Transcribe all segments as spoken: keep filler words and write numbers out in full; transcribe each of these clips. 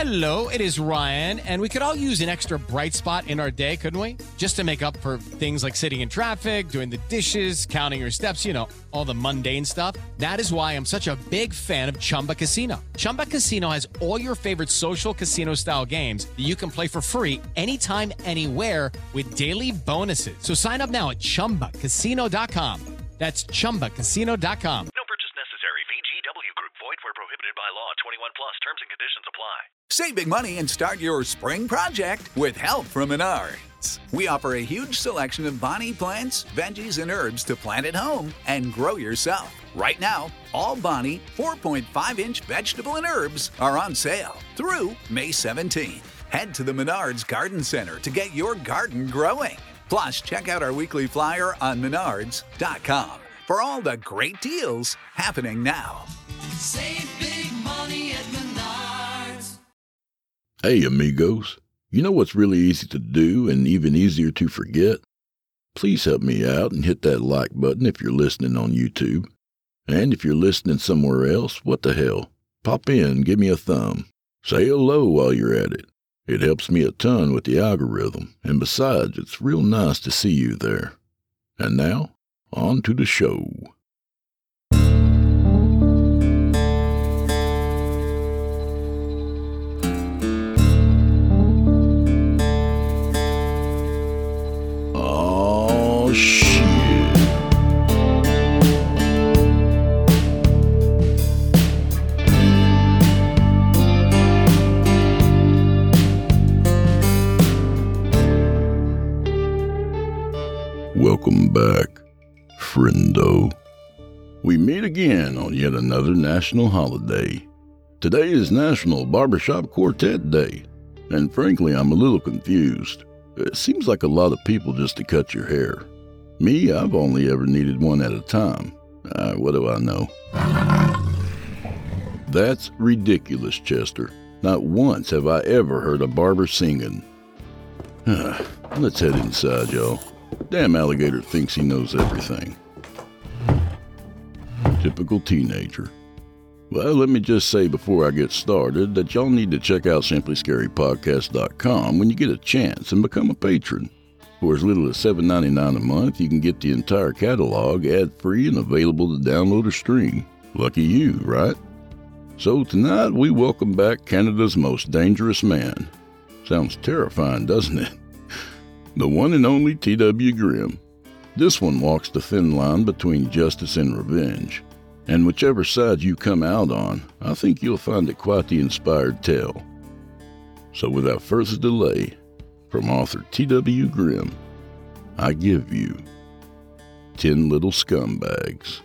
Hello, it is Ryan, and we could all use an extra bright spot in our day, couldn't we? Just to make up for things like sitting in traffic, doing the dishes, counting your steps, you know, all the mundane stuff. That is why I'm such a big fan of Chumba Casino. Chumba Casino has all your favorite social casino-style games that you can play for free anytime, anywhere with daily bonuses. So sign up now at chumba casino dot com. That's chumba casino dot com. No purchase necessary. V G W Group. Void where prohibited by law. twenty-one plus. Terms and conditions apply. Save big money and start your spring project with help from Menards. We offer a huge selection of Bonnie plants, veggies, and herbs to plant at home and grow yourself. Right now, all Bonnie four point five inch vegetable and herbs are on sale through May seventeenth. Head to the Menards Garden Center to get your garden growing. Plus, check out our weekly flyer on menards dot com for all the great deals happening now. Save big money at Menards. Hey, amigos. You know what's really easy to do and even easier to forget? Please help me out and hit that like button if you're listening on YouTube. And if you're listening somewhere else, what the hell? Pop in, give me a thumb. Say hello while you're at it. It helps me a ton with the algorithm, and besides, it's real nice to see you there. And now, on to the show. Oh, shit. Welcome back, friendo. We meet again on yet another national holiday. Today is National Barbershop Quartet Day, and frankly, I'm a little confused. It seems like a lot of people just to cut your hair. Me, I've only ever needed one at a time. Uh, what do I know? That's ridiculous, Chester. Not once have I ever heard a barber singing. Let's head inside, y'all. Damn alligator thinks he knows everything. Typical teenager. Well, let me just say before I get started that y'all need to check out simply scary podcast dot com when you get a chance and become a patron. For as little as seven dollars and ninety-nine cents a month, you can get the entire catalog ad-free and available to download or stream. Lucky you, right? So tonight we welcome back Canada's most dangerous man. Sounds terrifying, doesn't it? The one and only T W Grimm. This one walks the thin line between justice and revenge. And whichever side you come out on, I think you'll find it quite the inspired tale. So without further delay, from author T W Grimm, I give you Ten Little Scumbags.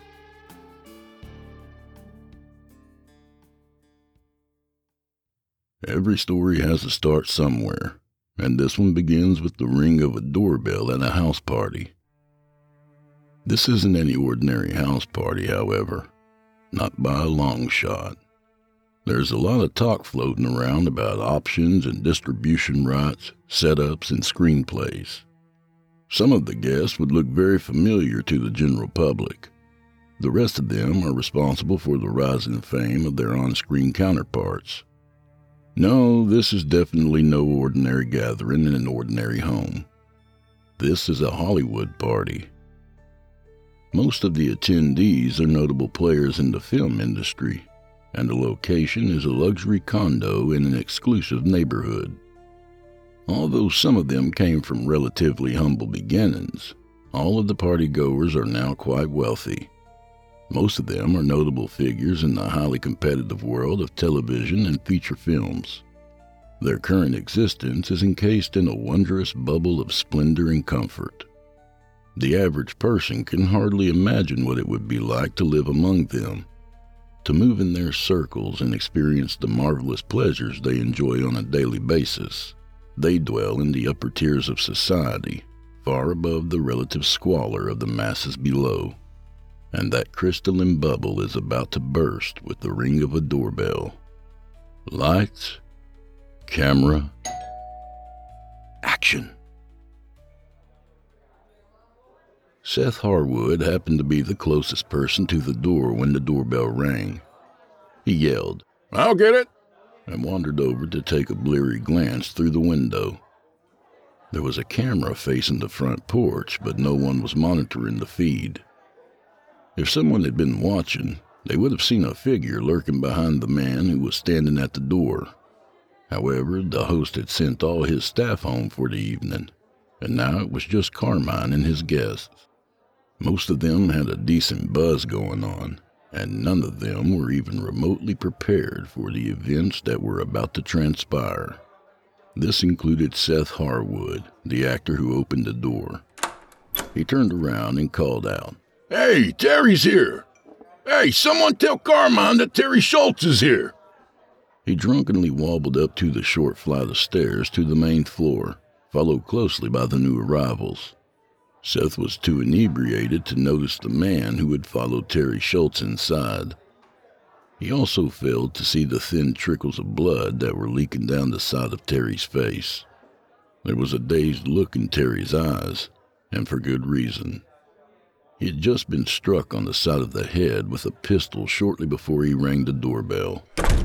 Every story has to start somewhere, and this one begins with the ring of a doorbell at a house party. This isn't any ordinary house party, however, not by a long shot. There's a lot of talk floating around about options and distribution rights, setups, and screenplays. Some of the guests would look very familiar to the general public. The rest of them are responsible for the rise in fame of their on-screen counterparts. No, this is definitely no ordinary gathering in an ordinary home. This is a Hollywood party. Most of the attendees are notable players in the film industry, and the location is a luxury condo in an exclusive neighborhood. Although some of them came from relatively humble beginnings, all of the partygoers are now quite wealthy. Most of them are notable figures in the highly competitive world of television and feature films. Their current existence is encased in a wondrous bubble of splendor and comfort. The average person can hardly imagine what it would be like to live among them, to move in their circles and experience the marvelous pleasures they enjoy on a daily basis. They dwell in the upper tiers of society, far above the relative squalor of the masses below. And that crystalline bubble is about to burst with the ring of a doorbell. Lights, camera, action. Seth Harwood happened to be the closest person to the door when the doorbell rang. He yelled, "I'll get it!" and wandered over to take a bleary glance through the window. There was a camera facing the front porch, but no one was monitoring the feed. If someone had been watching, they would have seen a figure lurking behind the man who was standing at the door. However, the host had sent all his staff home for the evening, and now it was just Carmine and his guests. Most of them had a decent buzz going on, and none of them were even remotely prepared for the events that were about to transpire. This included Seth Harwood, the actor who opened the door. He turned around and called out, "Hey, Terry's here! Hey, someone tell Carmine that Terry Schultz is here!" He drunkenly wobbled up to the short flight of stairs to the main floor, followed closely by the new arrivals. Seth was too inebriated to notice the man who had followed Terry Schultz inside. He also failed to see the thin trickles of blood that were leaking down the side of Terry's face. There was a dazed look in Terry's eyes, and for good reason. He had just been struck on the side of the head with a pistol shortly before he rang the doorbell.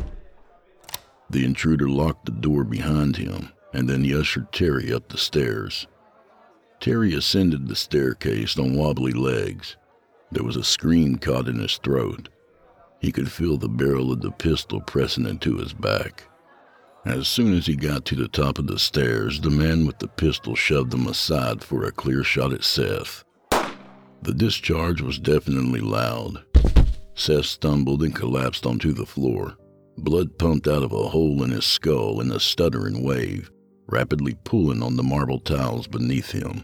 The intruder locked the door behind him, and then he ushered Terry up the stairs. Terry ascended the staircase on wobbly legs. There was a scream caught in his throat. He could feel the barrel of the pistol pressing into his back. As soon as he got to the top of the stairs, the man with the pistol shoved him aside for a clear shot at Seth. The discharge was definitely loud. Seth stumbled and collapsed onto the floor. Blood pumped out of a hole in his skull in a stuttering wave, rapidly pulling on the marble tiles beneath him.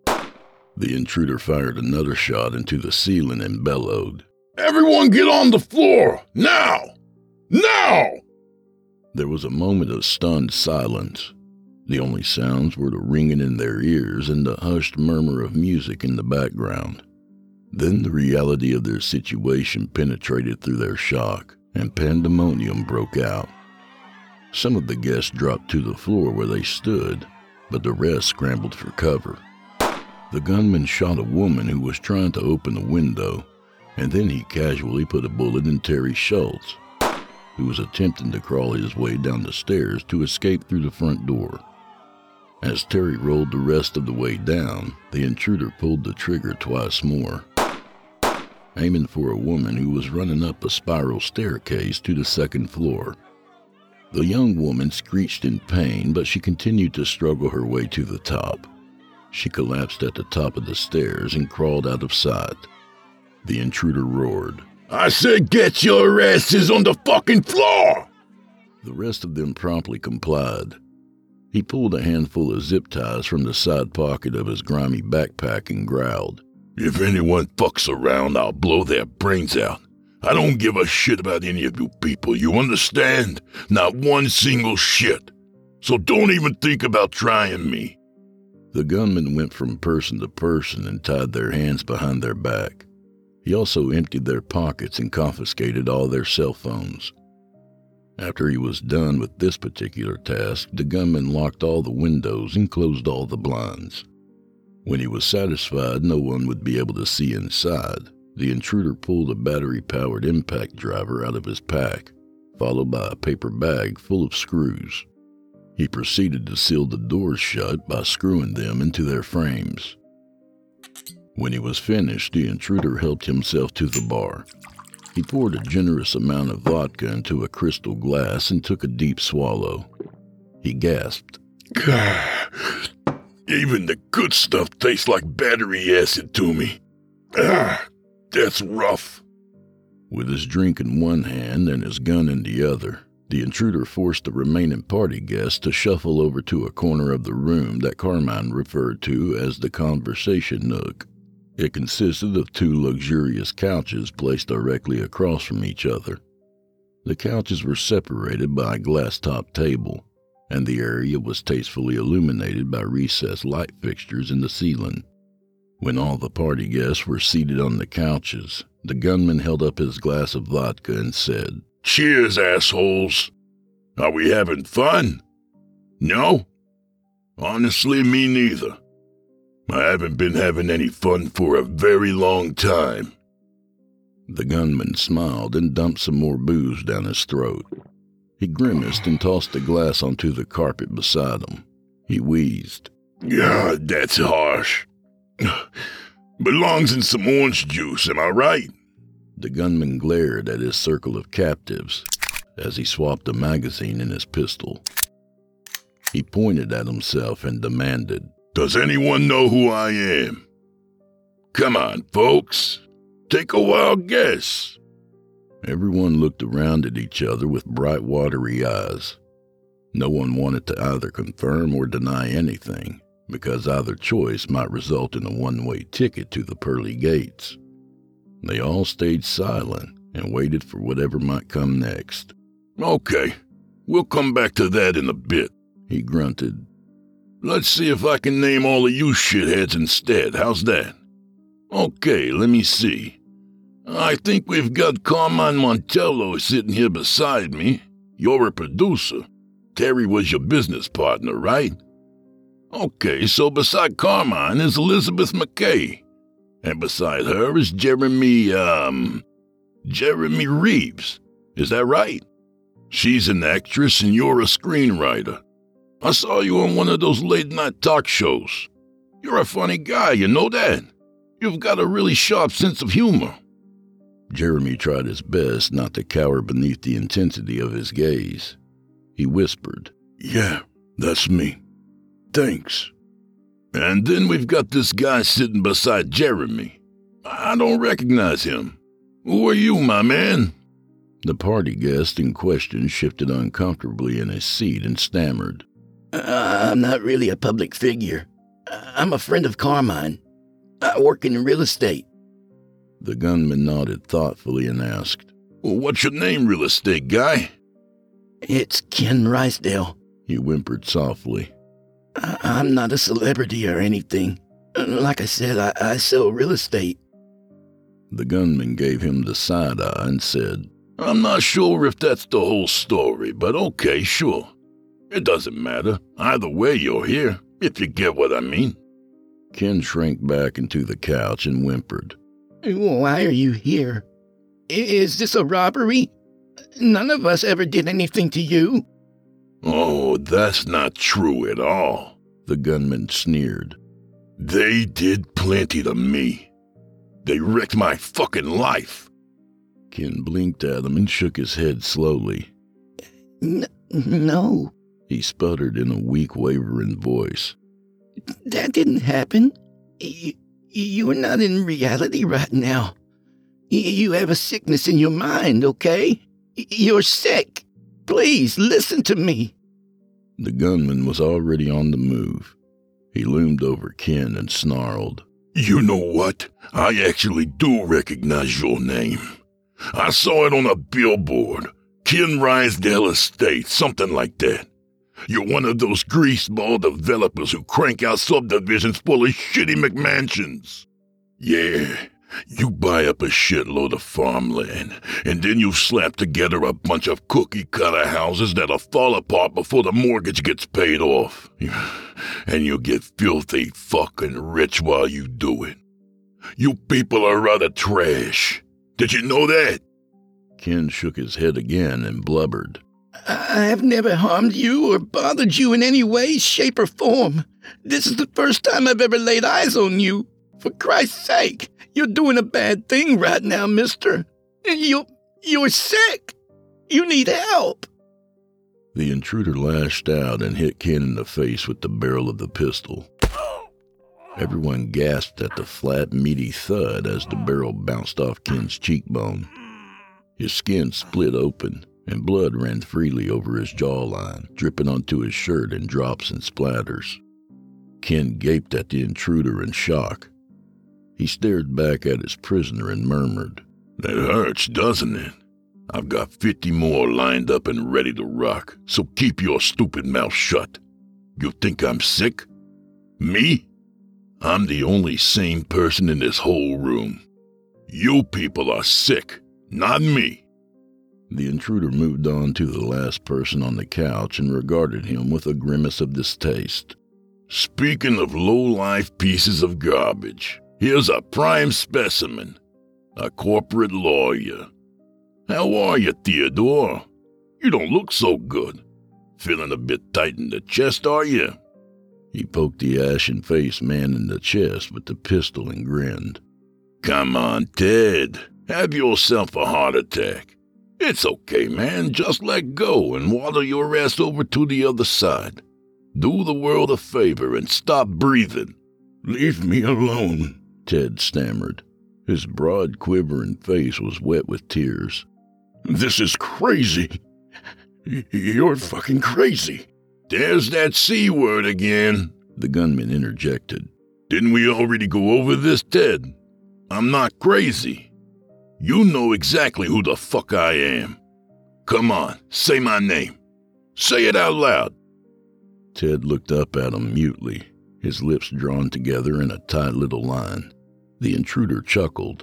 The intruder fired another shot into the ceiling and bellowed, "Everyone get on the floor! Now! Now!" There was a moment of stunned silence. The only sounds were the ringing in their ears and the hushed murmur of music in the background. Then the reality of their situation penetrated through their shock, and pandemonium broke out. Some of the guests dropped to the floor where they stood, but the rest scrambled for cover. The gunman shot a woman who was trying to open a window, and then he casually put a bullet in Terry Schultz, who was attempting to crawl his way down the stairs to escape through the front door. As Terry rolled the rest of the way down, the intruder pulled the trigger twice more, aiming for a woman who was running up a spiral staircase to the second floor. The young woman screeched in pain, but she continued to struggle her way to the top. She collapsed at the top of the stairs and crawled out of sight. The intruder roared, "I said get your asses on the fucking floor!" The rest of them promptly complied. He pulled a handful of zip ties from the side pocket of his grimy backpack and growled, "If anyone fucks around, I'll blow their brains out. I don't give a shit about any of you people, you understand? Not one single shit. So don't even think about trying me." The gunman went from person to person and tied their hands behind their back. He also emptied their pockets and confiscated all their cell phones. After he was done with this particular task, the gunman locked all the windows and closed all the blinds. When he was satisfied no one would be able to see inside, the intruder pulled a battery-powered impact driver out of his pack, followed by a paper bag full of screws. He proceeded to seal the doors shut by screwing them into their frames. When he was finished, the intruder helped himself to the bar. He poured a generous amount of vodka into a crystal glass and took a deep swallow. He gasped, "Even the good stuff tastes like battery acid to me. Ah, that's rough." With his drink in one hand and his gun in the other, the intruder forced the remaining party guests to shuffle over to a corner of the room that Carmine referred to as the conversation nook. It consisted of two luxurious couches placed directly across from each other. The couches were separated by a glass-topped table, and the area was tastefully illuminated by recessed light fixtures in the ceiling. When all the party guests were seated on the couches, the gunman held up his glass of vodka and said, "Cheers, assholes. Are we having fun? No? Honestly, me neither. I haven't been having any fun for a very long time." The gunman smiled and dumped some more booze down his throat. He grimaced and tossed the glass onto the carpet beside him. He wheezed. Yeah, that's harsh. Belongs in some orange juice, am I right? The gunman glared at his circle of captives as he swapped a magazine in his pistol. He pointed at himself and demanded, Does anyone know who I am? Come on, folks. Take a wild guess. Everyone looked around at each other with bright, watery eyes. No one wanted to either confirm or deny anything, because either choice might result in a one-way ticket to the pearly gates. They all stayed silent and waited for whatever might come next. Okay, we'll come back to that in a bit, he grunted. Let's see if I can name all of you shitheads instead. How's that? Okay, let me see. I think we've got Carmine Montello sitting here beside me. You're a producer. Terry was your business partner, right? Okay, so beside Carmine is Elizabeth McKay. And beside her is Jeremy, um, Jeremy Reeves. Is that right? She's an actress and you're a screenwriter. I saw you on one of those late-night talk shows. You're a funny guy, you know that? You've got a really sharp sense of humor. Jeremy tried his best not to cower beneath the intensity of his gaze. He whispered, Yeah, that's me. Thanks. And then we've got this guy sitting beside Jeremy. I don't recognize him. Who are you, my man? The party guest in question shifted uncomfortably in his seat and stammered. Uh, I'm not really a public figure. I'm a friend of Carmine. I work in real estate. The gunman nodded thoughtfully and asked, Well, what's your name, real estate guy? It's Ken Rysdale. He whimpered softly. I- I'm not a celebrity or anything. Like I said, I, I sell real estate. The gunman gave him the side eye and said, I'm not sure if that's the whole story, but okay, sure. It doesn't matter. Either way, you're here, if you get what I mean. Ken shrank back into the couch and whimpered. Why are you here? Is this a robbery? None of us ever did anything to you. Oh, that's not true at all, the gunman sneered. They did plenty to me. They wrecked my fucking life. Ken blinked at him and shook his head slowly. N- no. He sputtered in a weak, wavering voice. That didn't happen. You, you're not in reality right now. You have a sickness in your mind, okay? You're sick. Please, listen to me. The gunman was already on the move. He loomed over Ken and snarled. You know what? I actually do recognize your name. I saw it on a billboard. Ken Rysdale Estate, something like that. You're one of those greaseball developers who crank out subdivisions full of shitty McMansions. Yeah, you buy up a shitload of farmland, and then you slap together a bunch of cookie-cutter houses that'll fall apart before the mortgage gets paid off. And you get filthy fucking rich while you do it. You people are utter trash. Did you know that? Ken shook his head again and blubbered. I have never harmed you or bothered you in any way, shape, or form. This is the first time I've ever laid eyes on you. For Christ's sake, you're doing a bad thing right now, mister. You're, you're sick. You need help. The intruder lashed out and hit Ken in the face with the barrel of the pistol. Everyone gasped at the flat, meaty thud as the barrel bounced off Ken's cheekbone. His skin split open, and blood ran freely over his jawline, dripping onto his shirt in drops and splatters. Ken gaped at the intruder in shock. He stared back at his prisoner and murmured, That hurts, doesn't it? I've got fifty more lined up and ready to rock, so keep your stupid mouth shut. You think I'm sick? Me? I'm the only sane person in this whole room. You people are sick, not me. The intruder moved on to the last person on the couch and regarded him with a grimace of distaste. Speaking of low-life pieces of garbage, here's a prime specimen, a corporate lawyer. How are you, Theodore? You don't look so good. Feeling a bit tight in the chest, are you? He poked the ashen-faced man in the chest with the pistol and grinned. Come on, Ted. Have yourself a heart attack. It's okay, man. Just let go and waddle your ass over to the other side. Do the world a favor and stop breathing. Leave me alone, Ted stammered. His broad, quivering face was wet with tears. This is crazy. You're fucking crazy. There's that C word again, the gunman interjected. Didn't we already go over this, Ted? I'm not crazy. You know exactly who the fuck I am. Come on, say my name. Say it out loud. Ted looked up at him mutely, his lips drawn together in a tight little line. The intruder chuckled.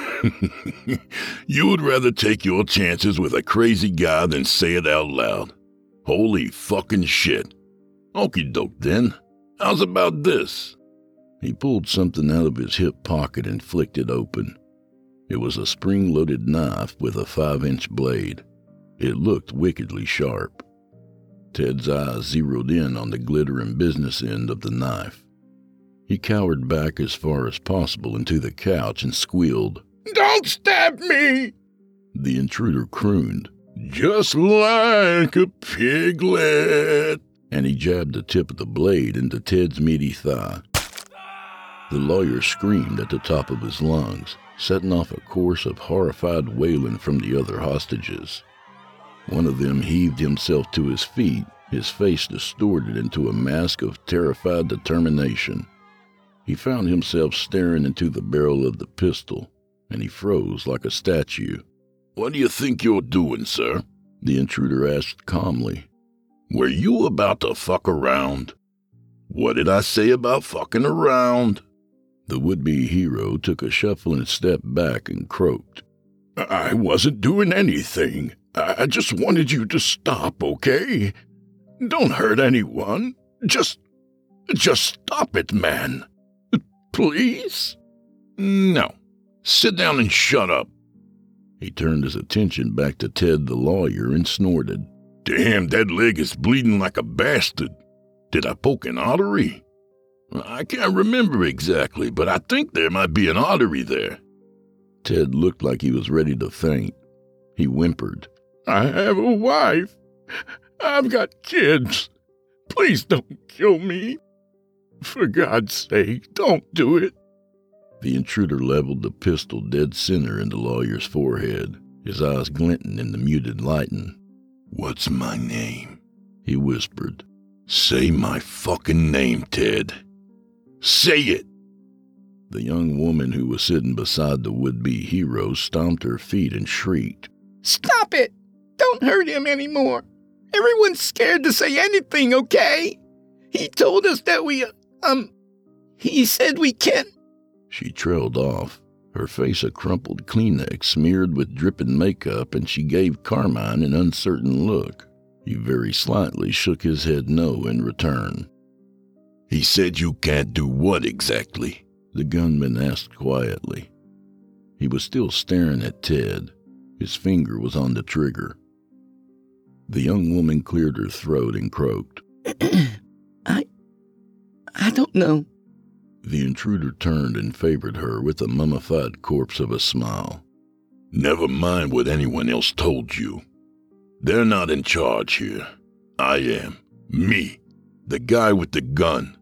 You would rather take your chances with a crazy guy than say it out loud. Holy fucking shit. Okie doke then. How's about this? He pulled something out of his hip pocket and flicked it open. It was a spring-loaded knife with a five-inch blade. It looked wickedly sharp. Ted's eyes zeroed in on the glittering business end of the knife. He cowered back as far as possible into the couch and squealed. Don't stab me! The intruder crooned. Just like a piglet. And he jabbed the tip of the blade into Ted's meaty thigh. The lawyer screamed at the top of his lungs, setting off a chorus of horrified wailing from the other hostages. One of them heaved himself to his feet, his face distorted into a mask of terrified determination. He found himself staring into the barrel of the pistol, and he froze like a statue. What do you think you're doing, sir? The intruder asked calmly. Were you about to fuck around? What did I say about fucking around? The would-be hero took a shuffling step back and croaked. I wasn't doing anything. I just wanted you to stop, okay? Don't hurt anyone. Just, just stop it, man. Please? No. Sit down and shut up. He turned his attention back to Ted the lawyer and snorted. Damn, that leg is bleeding like a bastard. Did I poke an artery? I can't remember exactly, but I think there might be an artery there. Ted looked like he was ready to faint. He whimpered. I have a wife. I've got kids. Please don't kill me. For God's sake, don't do it. The intruder leveled the pistol dead center in the lawyer's forehead, his eyes glinting in the muted lighting. What's my name? He whispered. Say my fucking name, Ted. Say it! The young woman who was sitting beside the would-be hero stomped her feet and shrieked. Stop it! Don't hurt him anymore. Everyone's scared to say anything, okay? He told us that we, um, he said we can't. She trailed off, her face a crumpled Kleenex smeared with dripping makeup, and she gave Carmine an uncertain look. He very slightly shook his head no in return. He said you can't do what exactly? The gunman asked quietly. He was still staring at Ted. His finger was on the trigger. The young woman cleared her throat and croaked. I... I don't know. The intruder turned and favored her with a mummified corpse of a smile. Never mind what anyone else told you. They're not in charge here. I am. Me. The guy with the gun.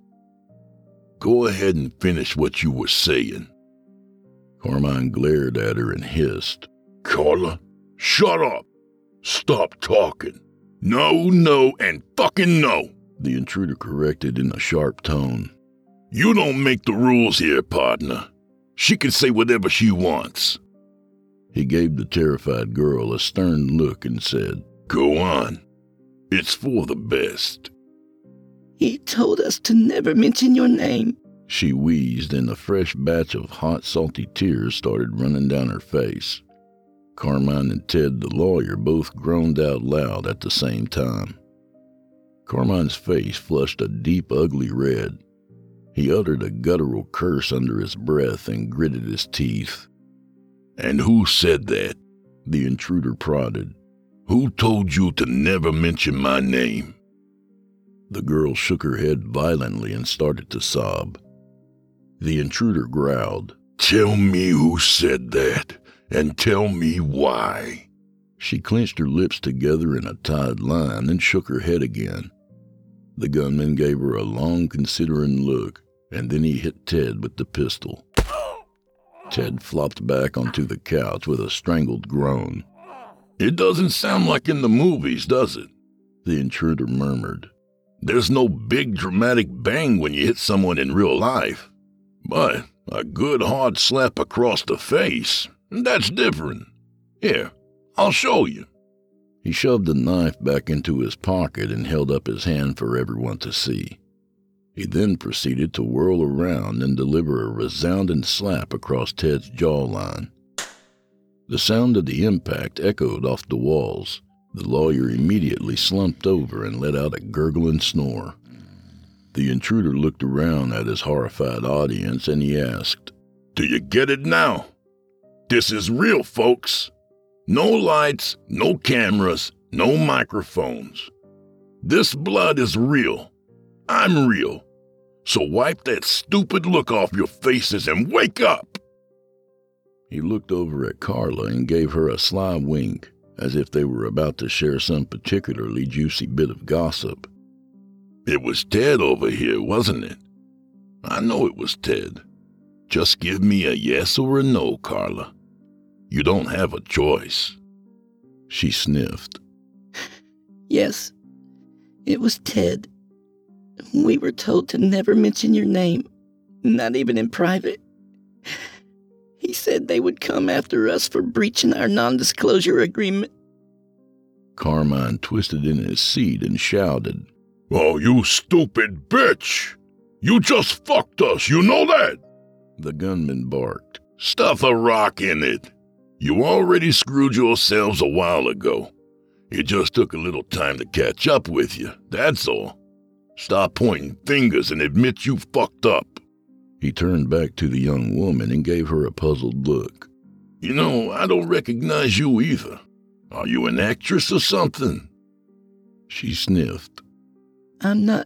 Go ahead and finish what you were saying. Carmine glared at her and hissed. Carla, shut up. Stop talking. No, no, and fucking no. The intruder corrected in a sharp tone. You don't make the rules here, partner. She can say whatever she wants. He gave the terrified girl a stern look and said, Go on. It's for the best. He told us to never mention your name. She wheezed, and a fresh batch of hot, salty tears started running down her face. Carmine and Ted the lawyer both groaned out loud at the same time. Carmine's face flushed a deep, ugly red. He uttered a guttural curse under his breath and gritted his teeth. And who said that? The intruder prodded. Who told you to never mention my name? The girl shook her head violently and started to sob. The intruder growled, Tell me who said that, and tell me why. She clenched her lips together in a tied line and shook her head again. The gunman gave her a long, considering look, and then he hit Ted with the pistol. Ted flopped back onto the couch with a strangled groan. It doesn't sound like in the movies, does it? The intruder murmured. There's no big dramatic bang when you hit someone in real life. But a good hard slap across the face, that's different. Here, I'll show you. He shoved the knife back into his pocket and held up his hand for everyone to see. He then proceeded to whirl around and deliver a resounding slap across Ted's jawline. The sound of the impact echoed off the walls. The lawyer immediately slumped over and let out a gurgling snore. The intruder looked around at his horrified audience and he asked, Do you get it now? This is real, folks. No lights, no cameras, no microphones. This blood is real. I'm real. So wipe that stupid look off your faces and wake up. He looked over at Carla and gave her a sly wink, as if they were about to share some particularly juicy bit of gossip. It was Ted over here, wasn't it? I know it was Ted. Just give me a yes or a no, Carla. You don't have a choice. She sniffed. Yes, it was Ted. We were told to never mention your name, not even in private. He said they would come after us for breaching our non-disclosure agreement. Carmine twisted in his seat and shouted, Oh, you stupid bitch! You just fucked us, you know that? The gunman barked. Stuff a rock in it. You already screwed yourselves a while ago. It just took a little time to catch up with you, that's all. Stop pointing fingers and admit you fucked up. He turned back to the young woman and gave her a puzzled look. You know, I don't recognize you either. Are you an actress or something? She sniffed. I'm not...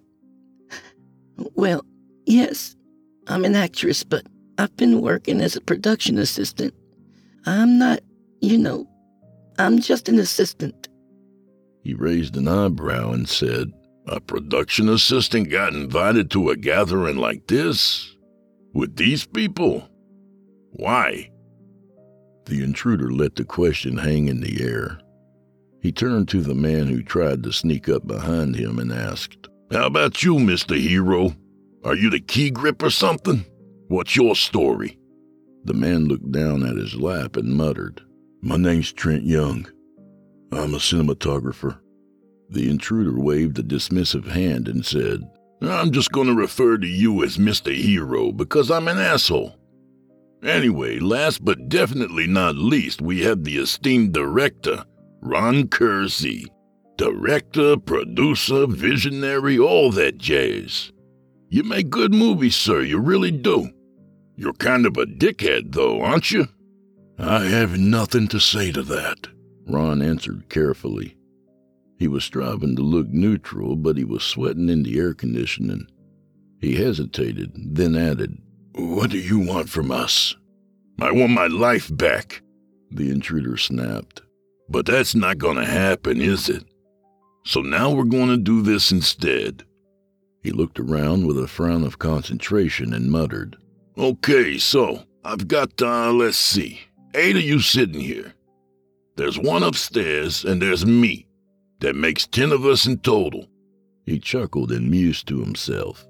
Well, yes, I'm an actress, but I've been working as a production assistant. I'm not, you know, I'm just an assistant. He raised an eyebrow and said, A production assistant got invited to a gathering like this? With these people? Why? The intruder let the question hang in the air. He turned to the man who tried to sneak up behind him and asked, How about you, Mister Hero? Are you the key grip or something? What's your story? The man looked down at his lap and muttered, My name's Trent Young. I'm a cinematographer. The intruder waved a dismissive hand and said, I'm just going to refer to you as Mister Hero because I'm an asshole. Anyway, last but definitely not least, we have the esteemed director, Ron Kersey. Director, producer, visionary, all that jazz. You make good movies, sir, you really do. You're kind of a dickhead, though, aren't you? I have nothing to say to that, Ron answered carefully. He was striving to look neutral, but he was sweating in the air conditioning. He hesitated, then added, What do you want from us? I want my life back, the intruder snapped. But that's not going to happen, is it? So now we're going to do this instead. He looked around with a frown of concentration and muttered, Okay, so I've got, uh, let's see, eight of you sitting here. There's one upstairs, and there's me. That makes ten of us in total. He chuckled and mused to himself.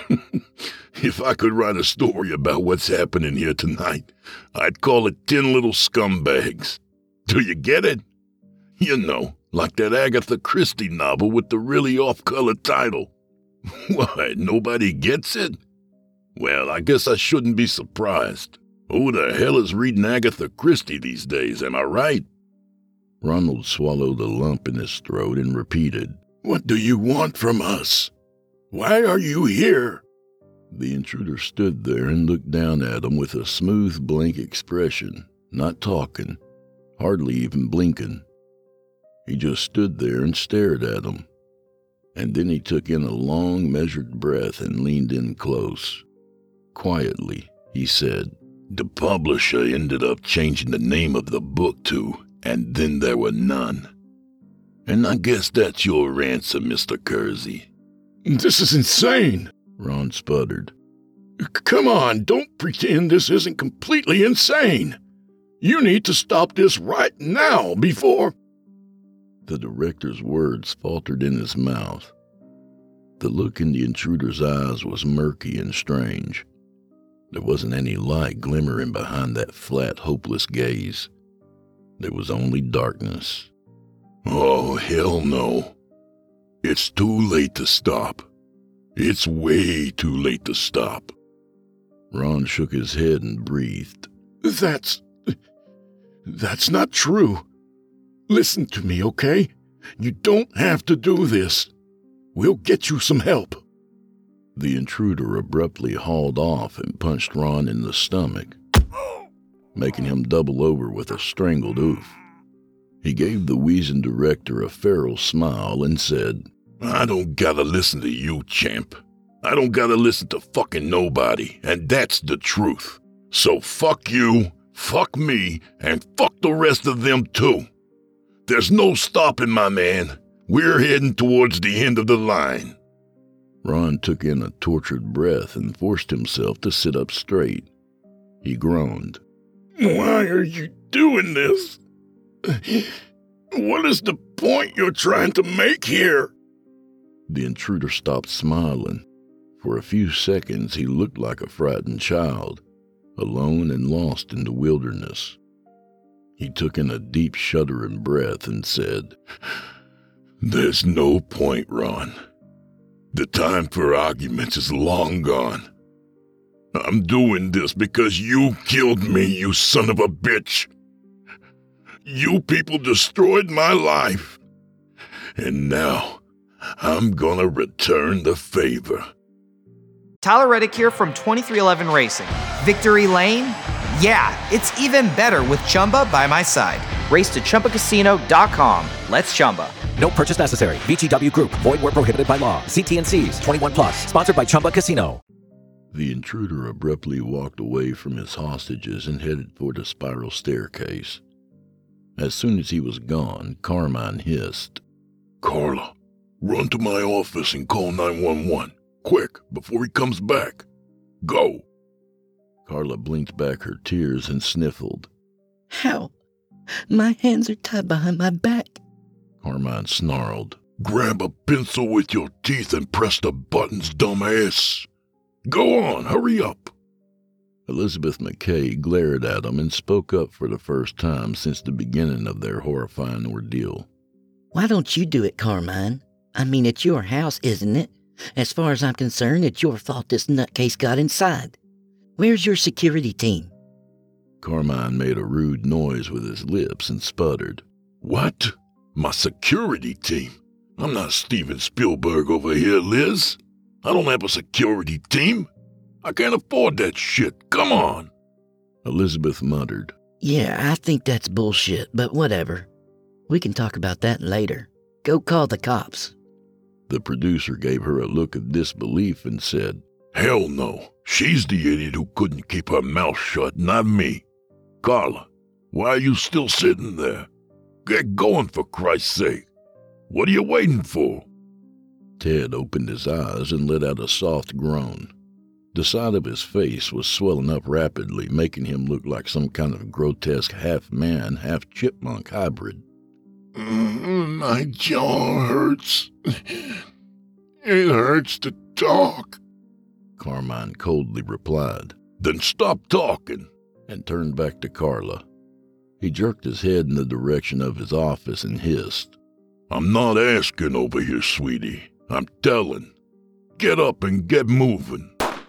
If I could write a story about what's happening here tonight, I'd call it Ten Little Scumbags. Do you get it? You know, like that Agatha Christie novel with the really off-color title. What, nobody gets it? Well, I guess I shouldn't be surprised. Who the hell is reading Agatha Christie these days, am I right? Ronald swallowed a lump in his throat and repeated, What do you want from us? Why are you here? The intruder stood there and looked down at him with a smooth, blank expression, not talking, hardly even blinking. He just stood there and stared at him. And then he took in a long, measured breath and leaned in close. Quietly, he said, "The publisher ended up changing the name of the book to And Then There Were None. And I guess that's your ransom, Mister Kersey." "This is insane," Ron sputtered. "Come on, don't pretend this isn't completely insane. You need to stop this right now before—" The director's words faltered in his mouth. The look in the intruder's eyes was murky and strange. There wasn't any light glimmering behind that flat, hopeless gaze. There was only darkness. "Oh, hell no. It's too late to stop. It's way too late to stop." Ron shook his head and breathed. That's... that's not true. Listen to me, okay? You don't have to do this. We'll get you some help." The intruder abruptly hauled off and punched Ron in the stomach, making him double over with a strangled oof. He gave the wheezing director a feral smile and said, "I don't gotta listen to you, champ. I don't gotta listen to fucking nobody, and that's the truth. So fuck you, fuck me, and fuck the rest of them too. There's no stopping, my man. We're heading towards the end of the line." Ron took in a tortured breath and forced himself to sit up straight. He groaned. "Why are you doing this? What is the point you're trying to make here?" The intruder stopped smiling. For a few seconds, he looked like a frightened child, alone and lost in the wilderness. He took in a deep, shuddering breath and said, "There's no point, Ron. The time for arguments is long gone. I'm doing this because you killed me, you son of a bitch. You people destroyed my life. And now, I'm gonna return the favor." Tyler Reddick here from twenty-three eleven Racing. Victory Lane? Yeah, it's even better with Chumba by my side. Race to Chumba Casino dot com. Let's Chumba. No purchase necessary. V G W Group. Void where prohibited by law. See T and C's. twenty-one plus. Sponsored by Chumba Casino. The intruder abruptly walked away from his hostages and headed for the spiral staircase. As soon as he was gone, Carmine hissed, "Carla, run to my office and call nine one one. Quick, before he comes back. Go." Carla blinked back her tears and sniffled. "How? My hands are tied behind my back." Carmine snarled. "Grab a pencil with your teeth and press the buttons, dumbass. Go on, hurry up." Elizabeth McKay glared at him and spoke up for the first time since the beginning of their horrifying ordeal. "Why don't you do it, Carmine? I mean, it's your house, isn't it? As far as I'm concerned, it's your fault this nutcase got inside. Where's your security team?" Carmine made a rude noise with his lips and sputtered. "What? My security team? I'm not Steven Spielberg over here, Liz. I don't have a security team. I can't afford that shit. Come on." Elizabeth muttered. "Yeah, I think that's bullshit, but whatever. We can talk about that later. Go call the cops." The producer gave her a look of disbelief and said, "Hell no. She's the idiot who couldn't keep her mouth shut, not me. Carla, why are you still sitting there? Get going, for Christ's sake. What are you waiting for?" Ted opened his eyes and let out a soft groan. The side of his face was swelling up rapidly, making him look like some kind of grotesque half-man, half-chipmunk hybrid. Mm, my jaw hurts. It hurts to talk," Carmine coldly replied. "Then stop talking," and turned back to Carla. He jerked his head in the direction of his office and hissed, "I'm not asking over here, sweetie. I'm telling. Get up and get moving."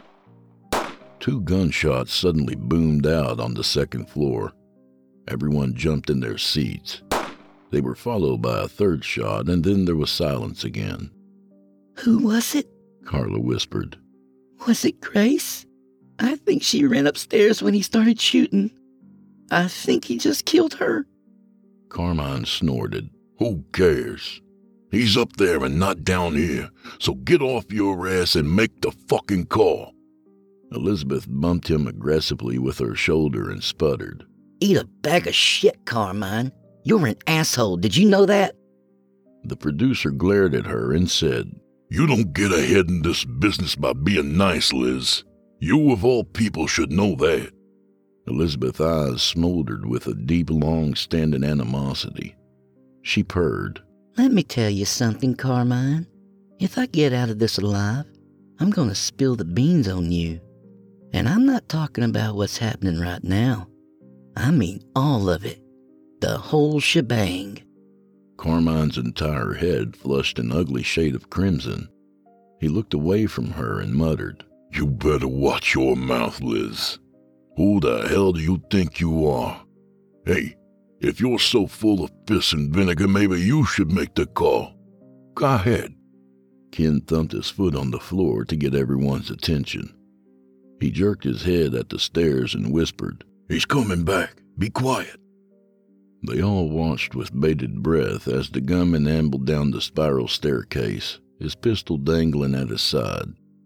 Two gunshots suddenly boomed out on the second floor. Everyone jumped in their seats. They were followed by a third shot, and then there was silence again. "Who was it?" Carla whispered. "Was it Grace? I think she ran upstairs when he started shooting. I think he just killed her." Carmine snorted. Who cares? He's up there and not down here, so get off your ass and make the fucking call. Elizabeth bumped him aggressively with her shoulder and sputtered. Eat a bag of shit, Carmine. You're an asshole. Did you know that? The producer glared at her and said, You don't get ahead in this business by being nice, Liz. You of all people should know that. Elizabeth's eyes smoldered with a deep, long-standing animosity. She purred. Let me tell you something, Carmine. If I get out of this alive, I'm going to spill the beans on you. And I'm not talking about what's happening right now. I mean all of it. The whole shebang. Carmine's entire head flushed an ugly shade of crimson. He looked away from her and muttered, You better watch your mouth, Liz. Who the hell do you think you are? Hey, if you're so full of piss and vinegar, maybe you should make the call. Go ahead. Ken thumped his foot on the floor to get everyone's attention. He jerked his head at the stairs and whispered, He's coming back. Be quiet. They all watched with bated breath as the gunman ambled down the spiral staircase, his pistol dangling at his side.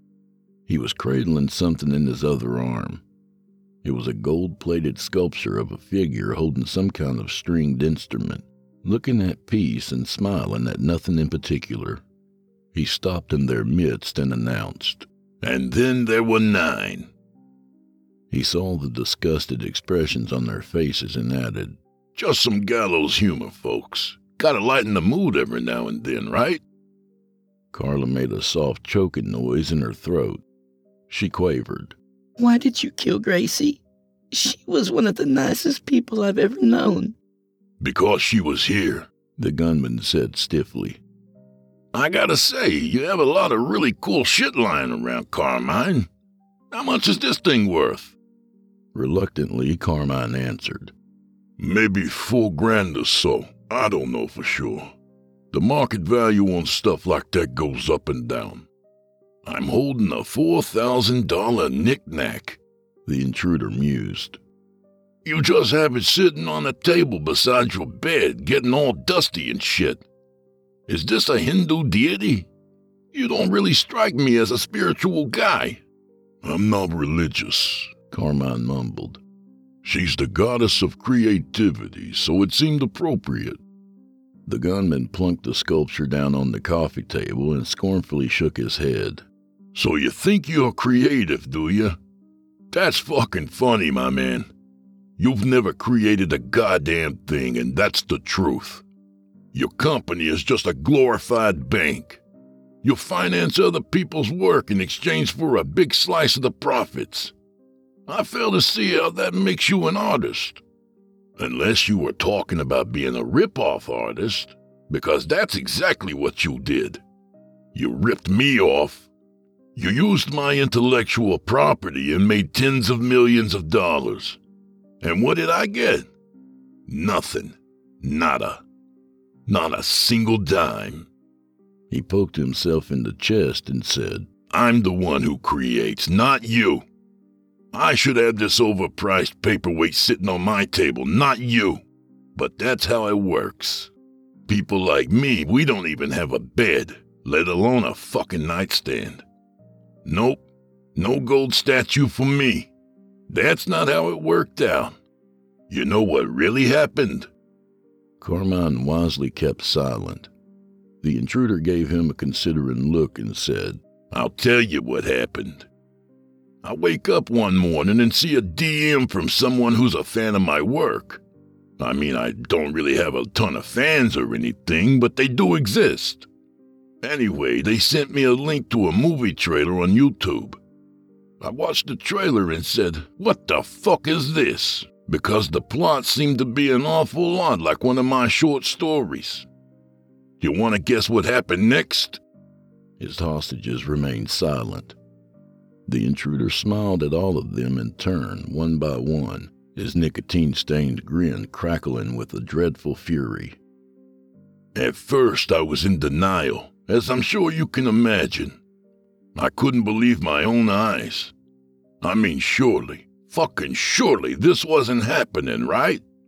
He was cradling something in his other arm. It was a gold-plated sculpture of a figure holding some kind of stringed instrument, looking at peace and smiling at nothing in particular. He stopped in their midst and announced, And then there were nine. He saw the disgusted expressions on their faces and added, Just some gallows humor, folks. Gotta lighten the mood every now and then, right? Carla made a soft choking noise in her throat. She quavered, Why did you kill Gracie? She was one of the nicest people I've ever known. Because she was here, the gunman said stiffly. I gotta say, you have a lot of really cool shit lying around, Carmine. How much is this thing worth? Reluctantly, Carmine answered. Maybe four grand or so. I don't know for sure. The market value on stuff like that goes up and down. I'm holding a four thousand dollars knick-knack, the intruder mused. You just have it sitting on a table beside your bed, getting all dusty and shit. Is this a Hindu deity? You don't really strike me as a spiritual guy. I'm not religious, Carmine mumbled. She's the goddess of creativity, so it seemed appropriate. The gunman plunked the sculpture down on the coffee table and scornfully shook his head. So you think you're creative, do you? That's fucking funny, my man. You've never created a goddamn thing, and that's the truth. Your company is just a glorified bank. You finance other people's work in exchange for a big slice of the profits. I fail to see how that makes you an artist. Unless you were talking about being a rip-off artist, because that's exactly what you did. You ripped me off. You used my intellectual property and made tens of millions of dollars. And what did I get? Nothing. Nada. Not a single dime. He poked himself in the chest and said, I'm the one who creates, not you. I should have this overpriced paperweight sitting on my table, not you. But that's how it works. People like me, we don't even have a bed, let alone a fucking nightstand. Nope, no gold statue for me. That's not how it worked out. You know what really happened? Carmine wisely kept silent. The intruder gave him a considering look and said, I'll tell you what happened. I wake up one morning and see a D M from someone who's a fan of my work. I mean, I don't really have a ton of fans or anything, but they do exist. Anyway, they sent me a link to a movie trailer on YouTube. I watched the trailer and said, what the fuck is this? Because the plot seemed to be an awful lot like one of my short stories. You want to guess what happened next? His hostages remained silent. The intruder smiled at all of them in turn, one by one, his nicotine-stained grin crackling with a dreadful fury. At first, I was in denial, as I'm sure you can imagine. I couldn't believe my own eyes. I mean, surely, fucking surely, this wasn't happening, right?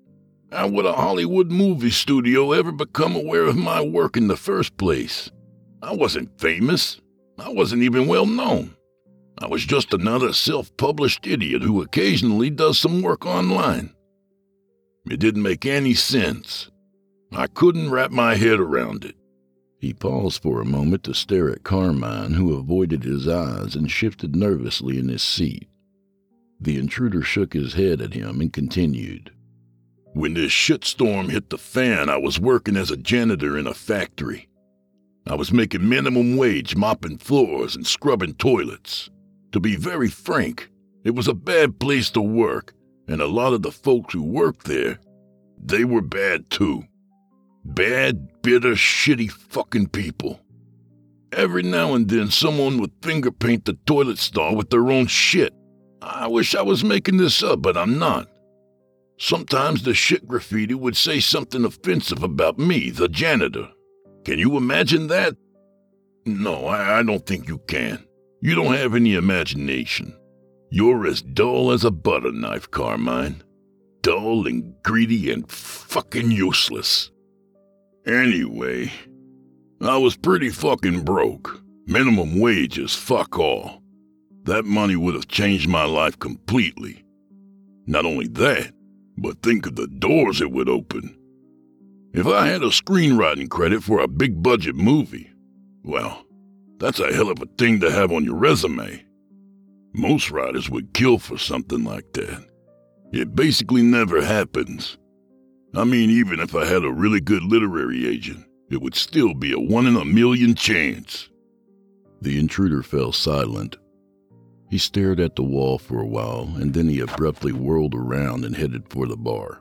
How would a Hollywood movie studio ever become aware of my work in the first place? I wasn't famous. I wasn't even well known. I was just another self-published idiot who occasionally does some work online. It didn't make any sense. I couldn't wrap my head around it. He paused for a moment to stare at Carmine, who avoided his eyes and shifted nervously in his seat. The intruder shook his head at him and continued. When this shitstorm hit the fan, I was working as a janitor in a factory. I was making minimum wage mopping floors and scrubbing toilets. To be very frank, it was a bad place to work, and a lot of the folks who worked there, they were bad too. Bad, bitter, shitty fucking people. Every now and then someone would finger paint the toilet stall with their own shit. I wish I was making this up, but I'm not. Sometimes the shit graffiti would say something offensive about me, the janitor. Can you imagine that? No, I, I don't think you can. You don't have any imagination. You're as dull as a butter knife, Carmine. Dull and greedy and fucking useless. Anyway, I was pretty fucking broke. Minimum wages, fuck all. That money would have changed my life completely. Not only that, but think of the doors it would open. If I had a screenwriting credit for a big budget movie, well, that's a hell of a thing to have on your resume. Most writers would kill for something like that. It basically never happens. I mean, even if I had a really good literary agent, it would still be a one in a million chance. The intruder fell silent. He stared at the wall for a while, and then he abruptly whirled around and headed for the bar.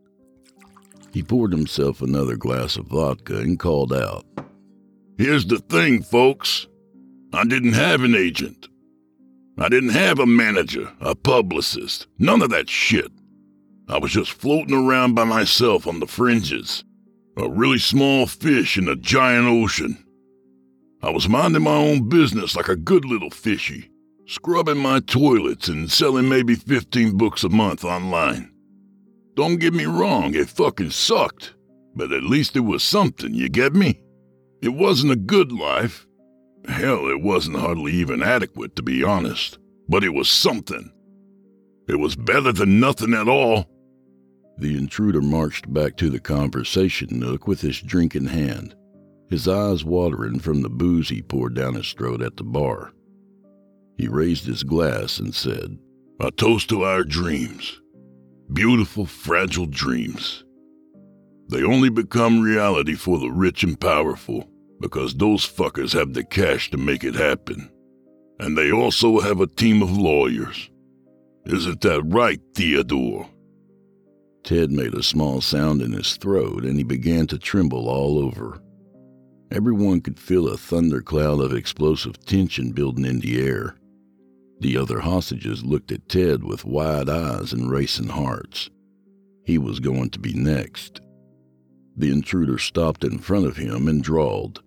He poured himself another glass of vodka and called out, Here's the thing, folks. I didn't have an agent. I didn't have a manager, a publicist, none of that shit. I was just floating around by myself on the fringes, a really small fish in a giant ocean. I was minding my own business like a good little fishy, scrubbing my toilets and selling maybe fifteen books a month online. Don't get me wrong, it fucking sucked, but at least it was something, you get me? It wasn't a good life. Hell, it wasn't hardly even adequate, to be honest, but it was something. It was better than nothing at all. The intruder marched back to the conversation nook with his drink in hand, his eyes watering from the booze he poured down his throat at the bar. He raised his glass and said, A toast to our dreams. Beautiful, fragile dreams. They only become reality for the rich and powerful, because those fuckers have the cash to make it happen. And they also have a team of lawyers. Isn't that right, Theodore? Ted made a small sound in his throat, and he began to tremble all over. Everyone could feel a thundercloud of explosive tension building in the air. The other hostages looked at Ted with wide eyes and racing hearts. He was going to be next. The intruder stopped in front of him and drawled,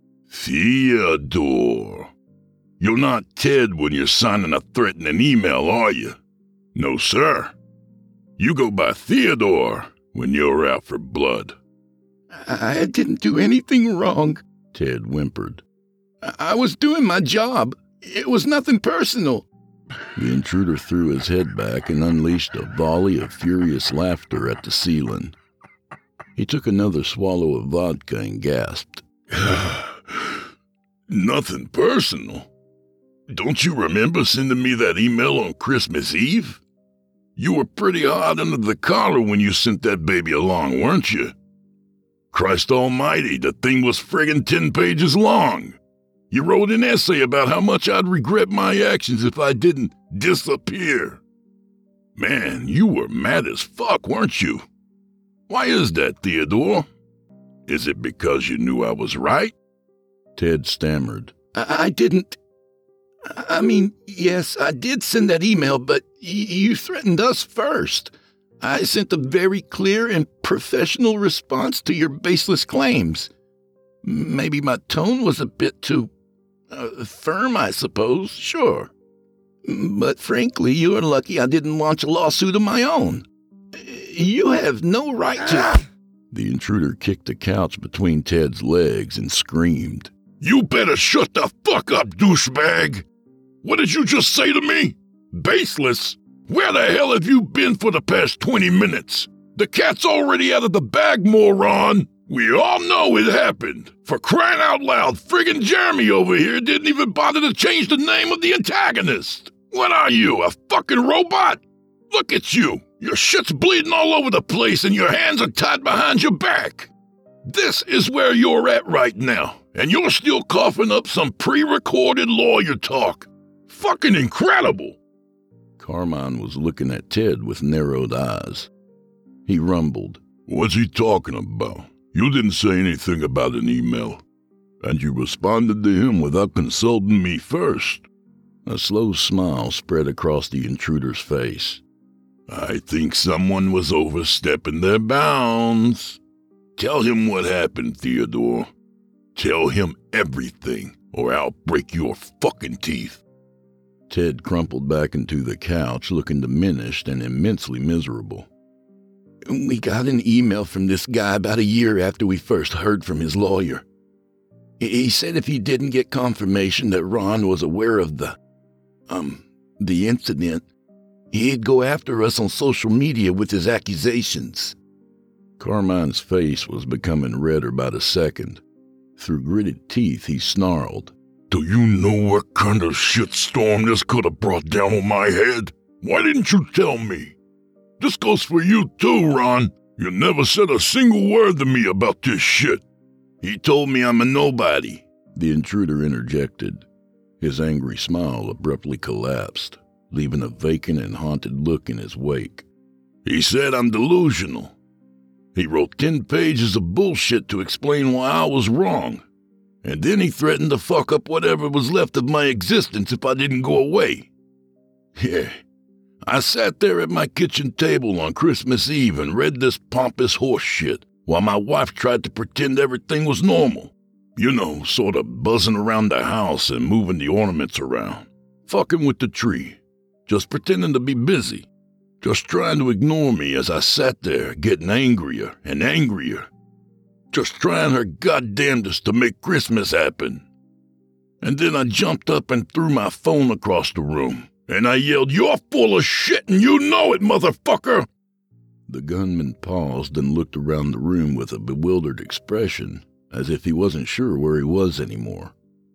Theodore. You're not Ted when you're signing a threatening email, are you? No, sir. You go by Theodore when you're out for blood. I didn't do anything wrong, Ted whimpered. I was doing my job. It was nothing personal. The intruder threw his head back and unleashed a volley of furious laughter at the ceiling. He took another swallow of vodka and gasped. Nothing personal? Don't you remember sending me that email on Christmas Eve? You were pretty hot under the collar when you sent that baby along, weren't you? Christ almighty, the thing was friggin' ten pages long. You wrote an essay about how much I'd regret my actions if I didn't disappear. Man, you were mad as fuck, weren't you? Why is that, Theodore? Is it because you knew I was right? Ted stammered. I, I didn't. I mean, yes, I did send that email, but y- you threatened us first. I sent a very clear and professional response to your baseless claims. Maybe my tone was a bit too uh, firm, I suppose, sure. But frankly, you're lucky I didn't launch a lawsuit of my own. You have no right to... The intruder kicked the couch between Ted's legs and screamed. You better shut the fuck up, douchebag! What did you just say to me? Baseless? Where the hell have you been for the past twenty minutes? The cat's already out of the bag, moron! We all know it happened. For crying out loud, friggin' Jeremy over here didn't even bother to change the name of the antagonist. What are you, a fucking robot? Look at you. Your shit's bleeding all over the place and your hands are tied behind your back. This is where you're at right now, and you're still coughing up some pre-recorded lawyer talk. Fucking incredible. Carmine was looking at Ted with narrowed eyes. He rumbled. What's he talking about? You didn't say anything about an email. And you responded to him without consulting me first. A slow smile spread across the intruder's face. I think someone was overstepping their bounds. Tell him what happened, Theodore. Tell him everything, or I'll break your fucking teeth. Ted crumpled back into the couch, looking diminished and immensely miserable. We got an email from this guy about a year after we first heard from his lawyer. He said if he didn't get confirmation that Ron was aware of the, um, the incident, he'd go after us on social media with his accusations. Carmine's face was becoming redder by the second. Through gritted teeth, he snarled. Do you know what kind of shitstorm this could have brought down on my head? Why didn't you tell me? This goes for you too, Ron. You never said a single word to me about this shit. He told me I'm a nobody. The intruder interjected. His angry smile abruptly collapsed, leaving a vacant and haunted look in his wake. He said I'm delusional. He wrote ten pages of bullshit to explain why I was wrong. And then he threatened to fuck up whatever was left of my existence if I didn't go away. Yeah, I sat there at my kitchen table on Christmas Eve and read this pompous horse shit while my wife tried to pretend everything was normal. You know, sort of buzzing around the house and moving the ornaments around. Fucking with the tree. Just pretending to be busy. Just trying to ignore me as I sat there getting angrier and angrier. Just trying her goddamnedest to make Christmas happen. And then I jumped up and threw my phone across the room. And I yelled, "You're full of shit and you know it, motherfucker!" The gunman paused and looked around the room with a bewildered expression, as if he wasn't sure where he was anymore.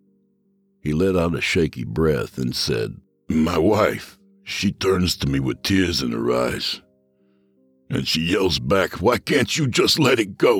He let out a shaky breath and said, "My wife, she turns to me with tears in her eyes. And she yells back, 'Why can't you just let it go?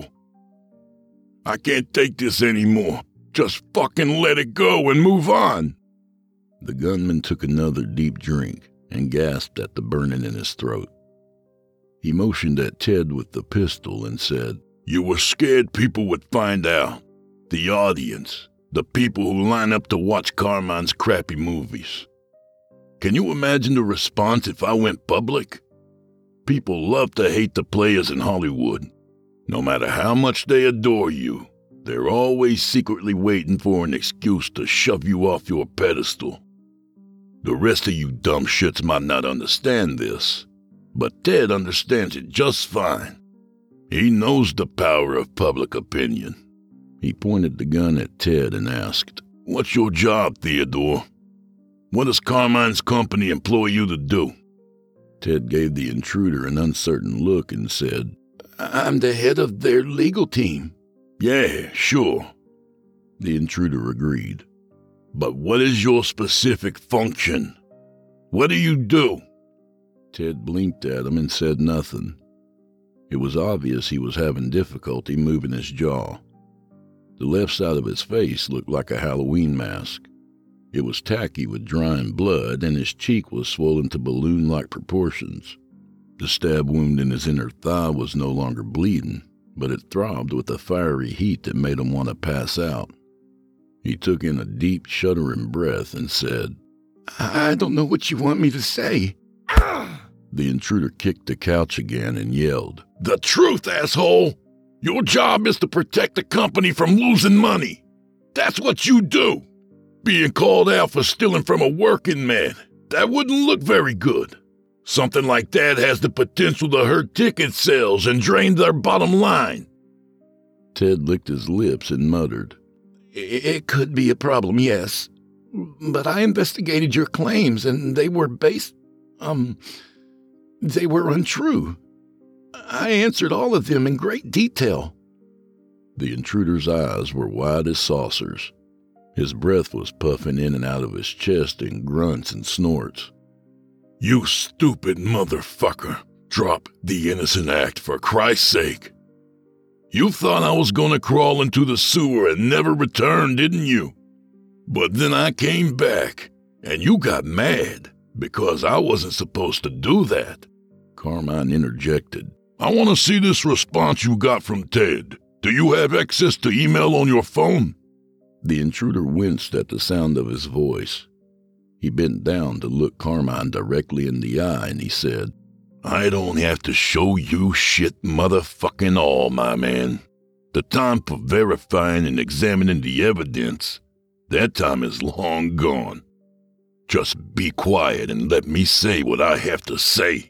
I can't take this anymore. Just fucking let it go and move on.'" The gunman took another deep drink and gasped at the burning in his throat. He motioned at Ted with the pistol and said, "You were scared people would find out. The audience. The people who line up to watch Carmine's crappy movies. Can you imagine the response if I went public? People love to hate the players in Hollywood. No matter how much they adore you, they're always secretly waiting for an excuse to shove you off your pedestal. The rest of you dumb shits might not understand this, but Ted understands it just fine. He knows the power of public opinion." He pointed the gun at Ted and asked, "What's your job, Theodore? What does Carmine's company employ you to do?" Ted gave the intruder an uncertain look and said, "I'm the head of their legal team." "Yeah, sure," the intruder agreed. "But what is your specific function? What do you do?" Ted blinked at him and said nothing. It was obvious he was having difficulty moving his jaw. The left side of his face looked like a Halloween mask. It was tacky with drying blood, and his cheek was swollen to balloon-like proportions. The stab wound in his inner thigh was no longer bleeding, but it throbbed with a fiery heat that made him want to pass out. He took in a deep, shuddering breath and said, "I don't know what you want me to say." The intruder kicked the couch again and yelled, "The truth, asshole! Your job is to protect the company from losing money. That's what you do. Being called out for stealing from a working man, that wouldn't look very good. Something like that has the potential to hurt ticket sales and drain their bottom line. Ted licked his lips and muttered, It could be a problem, yes. But I investigated your claims, and they were based, um, they were untrue. I answered all of them in great detail. The intruder's eyes were wide as saucers. His breath was puffing in and out of his chest in grunts and snorts. You stupid motherfucker. Drop the innocent act, for Christ's sake. You thought I was gonna crawl into the sewer and never return, didn't you? But then I came back, and you got mad because I wasn't supposed to do that. Carmine interjected. I want to see this response you got from Ted. Do you have access to email on your phone? The intruder winced at the sound of his voice. He bent down to look Carmine directly in the eye, and he said, I don't have to show you shit motherfucking all, my man. The time for verifying and examining the evidence, that time is long gone. Just be quiet and let me say what I have to say.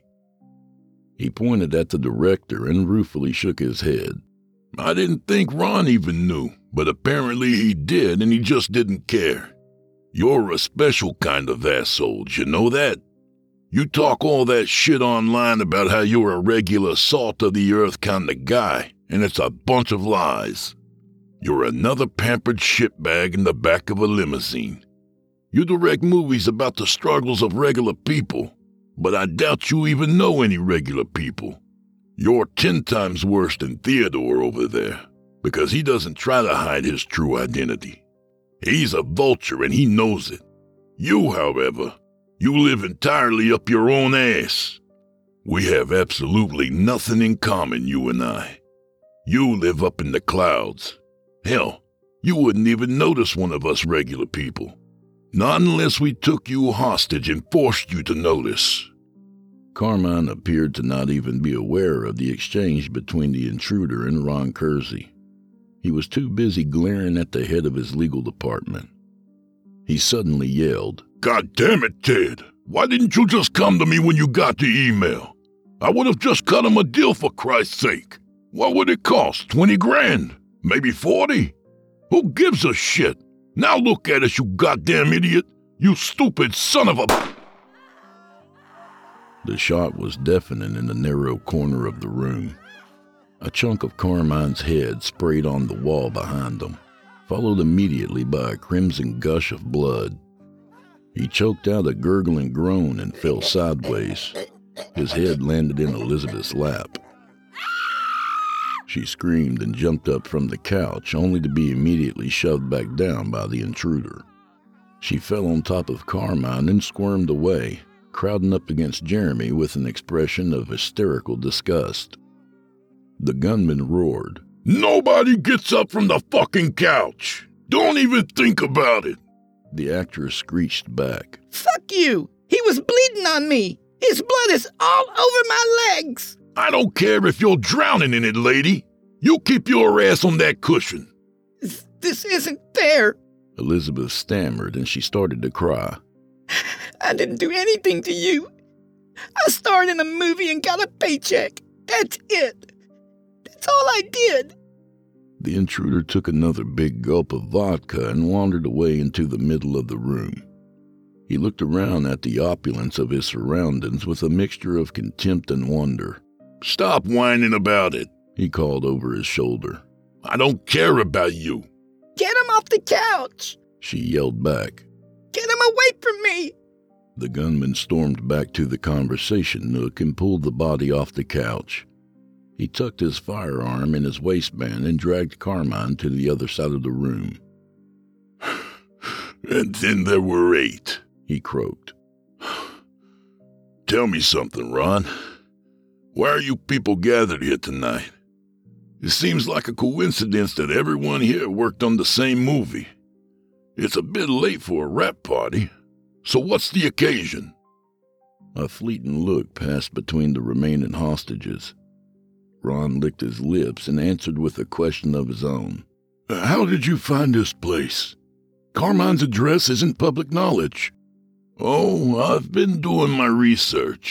He pointed at the director and ruefully shook his head. I didn't think Ron even knew, but apparently he did, and he just didn't care. You're a special kind of asshole, you know that? You talk all that shit online about how you're a regular salt-of-the-earth kind of guy, and it's a bunch of lies. You're another pampered shitbag in the back of a limousine. You direct movies about the struggles of regular people, but I doubt you even know any regular people. You're ten times worse than Theodore over there, because he doesn't try to hide his true identity. He's a vulture and he knows it. You, however, you live entirely up your own ass. We have absolutely nothing in common, you and I. You live up in the clouds. Hell, you wouldn't even notice one of us regular people. Not unless we took you hostage and forced you to notice. Carmine appeared to not even be aware of the exchange between the intruder and Ron Kersey. He was too busy glaring at the head of his legal department. He suddenly yelled, God damn it, Ted! Why didn't you just come to me when you got the email? I would have just cut him a deal, for Christ's sake. What would it cost? Twenty grand? Maybe forty? Who gives a shit? Now look at us, you goddamn idiot! You stupid son of a... The shot was deafening in the narrow corner of the room. A chunk of Carmine's head sprayed on the wall behind him, followed immediately by a crimson gush of blood. He choked out a gurgling groan and fell sideways. His head landed in Elizabeth's lap. She screamed and jumped up from the couch, only to be immediately shoved back down by the intruder. She fell on top of Carmine and squirmed away, crowding up against Jeremy with an expression of hysterical disgust. The gunman roared, Nobody gets up from the fucking couch! Don't even think about it! The actress screeched back, Fuck you! He was bleeding on me! His blood is all over my legs! I don't care if you're drowning in it, lady! You keep your ass on that cushion! This, this isn't fair! Elizabeth stammered and she started to cry. I didn't do anything to you. I starred in a movie and got a paycheck. That's it. That's all I did. The intruder took another big gulp of vodka and wandered away into the middle of the room. He looked around at the opulence of his surroundings with a mixture of contempt and wonder. Stop whining about it, he called over his shoulder. I don't care about you. Get him off the couch, she yelled back. Get him away from me. The gunman stormed back to the conversation nook and pulled the body off the couch. He tucked his firearm in his waistband and dragged Carmine to the other side of the room. And then there were eight, he croaked. Tell me something, Ron. Why are you people gathered here tonight? It seems like a coincidence that everyone here worked on the same movie. It's a bit late for a rap party. So what's the occasion? A fleeting look passed between the remaining hostages. Ron licked his lips and answered with a question of his own. How did you find this place? Carmine's address isn't public knowledge. Oh, I've been doing my research.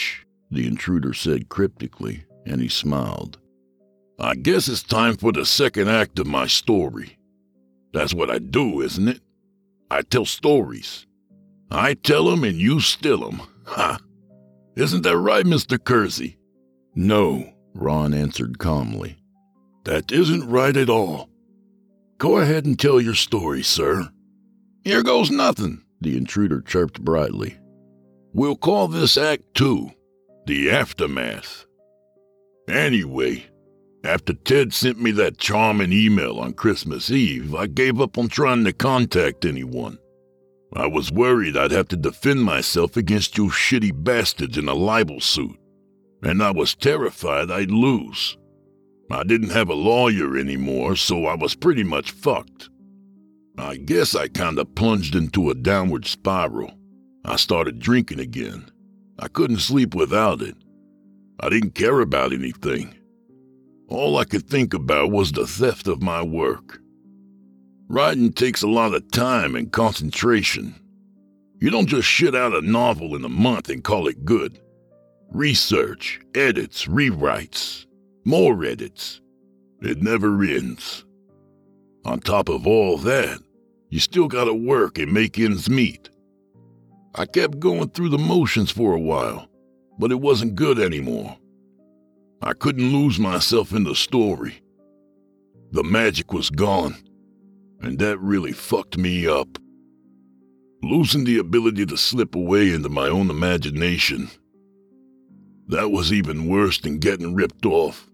the intruder said cryptically, and he smiled. I guess it's time for the second act of my story. That's what I do, isn't it? I tell stories. I tell 'em and you still 'em. Ha! Isn't that right, Mister Kersey? No, Ron answered calmly. That isn't right at all. Go ahead and tell your story, sir. Here goes nothing, the intruder chirped brightly. We'll call this Act Two, the aftermath. Anyway, after Ted sent me that charming email on Christmas Eve, I gave up on trying to contact anyone. I was worried I'd have to defend myself against you shitty bastards in a libel suit, and I was terrified I'd lose. I didn't have a lawyer anymore, so I was pretty much fucked. I guess I kinda plunged into a downward spiral. I started drinking again. I couldn't sleep without it. I didn't care about anything. All I could think about was the theft of my work. Writing takes a lot of time and concentration. You don't just shit out a novel in a month and call it good. Research, edits, rewrites, more edits. It never ends. On top of all that, you still gotta work and make ends meet. I kept going through the motions for a while, but it wasn't good anymore. I couldn't lose myself in the story. The magic was gone, and that really fucked me up. Losing the ability to slip away into my own imagination. That was even worse than getting ripped off.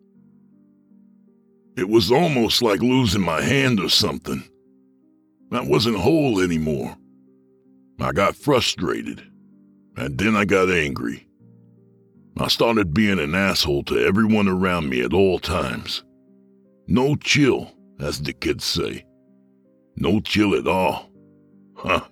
It was almost like losing my hand or something. I wasn't whole anymore. I got frustrated, and then I got angry. I started being an asshole to everyone around me at all times. No chill, as the kids say. No chill at all. Huh.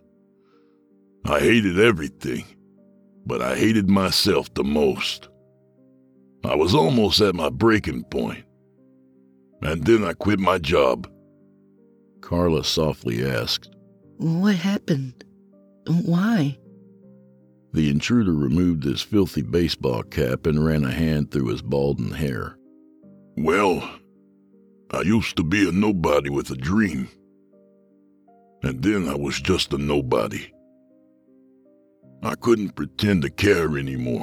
I hated everything, but I hated myself the most. I was almost at my breaking point. And then I quit my job. Carla softly asked, What happened? Why? The intruder removed his filthy baseball cap and ran a hand through his balding hair. Well, I used to be a nobody with a dream. And then I was just a nobody. I couldn't pretend to care anymore.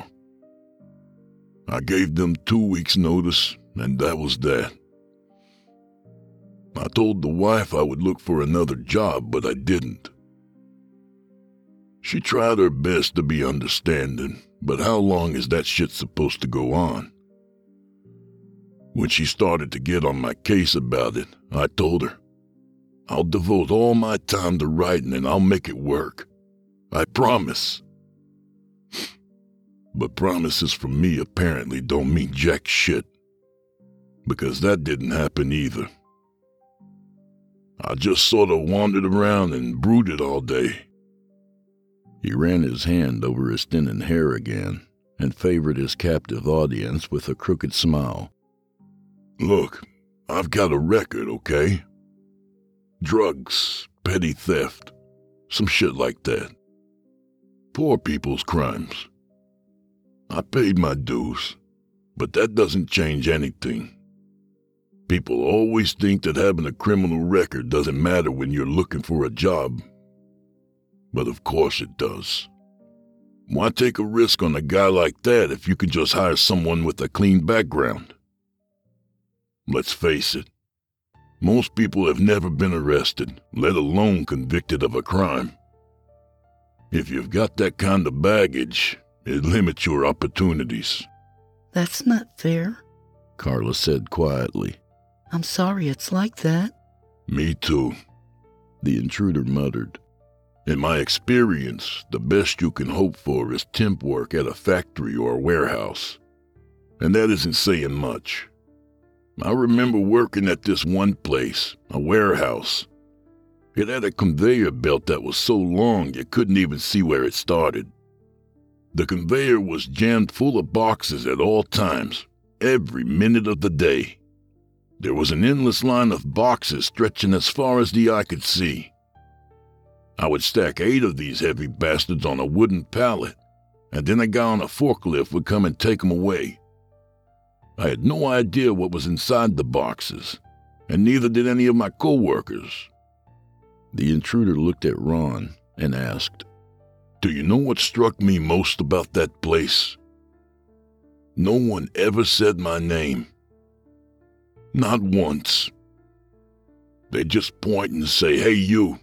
I gave them two weeks' notice, and that was that. I told the wife I would look for another job, but I didn't. She tried her best to be understanding, but how long is that shit supposed to go on? When she started to get on my case about it, I told her, I'll devote all my time to writing and I'll make it work. I promise. But promises from me apparently don't mean jack shit. Because that didn't happen either. I just sort of wandered around and brooded all day. He ran his hand over his thinning hair again and favored his captive audience with a crooked smile. Look, I've got a record, okay? Drugs, petty theft, some shit like that. Poor people's crimes. I paid my dues, but that doesn't change anything. People always think that having a criminal record doesn't matter when you're looking for a job. But of course it does. Why take a risk on a guy like that if you can just hire someone with a clean background? Let's face it, most people have never been arrested, let alone convicted of a crime. If you've got that kind of baggage, it limits your opportunities. That's not fair, Carla said quietly. I'm sorry it's like that. Me too, the intruder muttered. In my experience, the best you can hope for is temp work at a factory or a warehouse. And that isn't saying much. I remember working at this one place, a warehouse. It had a conveyor belt that was so long you couldn't even see where it started. The conveyor was jammed full of boxes at all times, every minute of the day. There was an endless line of boxes stretching as far as the eye could see. I would stack eight of these heavy bastards on a wooden pallet, and then a guy on a forklift would come and take them away. I had no idea what was inside the boxes, and neither did any of my co-workers. The intruder looked at Ron and asked, "Do you know what struck me most about that place? No one ever said my name. Not once. They just point and say, 'Hey, you.'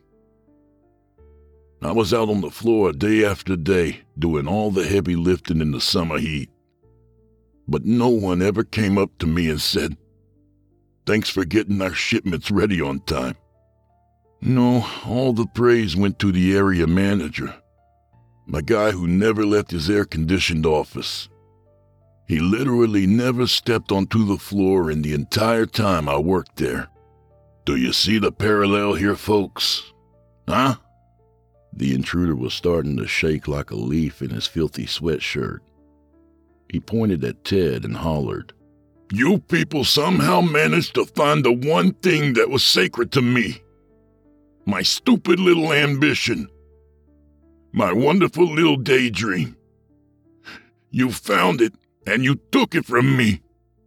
I was out on the floor day after day doing all the heavy lifting in the summer heat. But no one ever came up to me and said, 'Thanks for getting our shipments ready on time.' No, all the praise went to the area manager, the guy who never left his air-conditioned office. He literally never stepped onto the floor in the entire time I worked there. Do you see the parallel here, folks? Huh?" The intruder was starting to shake like a leaf in his filthy sweatshirt. He pointed at Ted and hollered, "You people somehow managed to find the one thing that was sacred to me. My stupid little ambition. My wonderful little daydream. You found it, and you took it from me.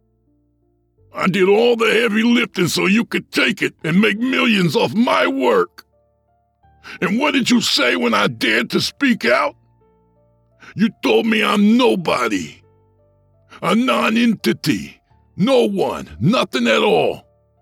I did all the heavy lifting so you could take it and make millions off my work. And what did you say when I dared to speak out? You told me I'm nobody. A non-entity. No one. Nothing at all.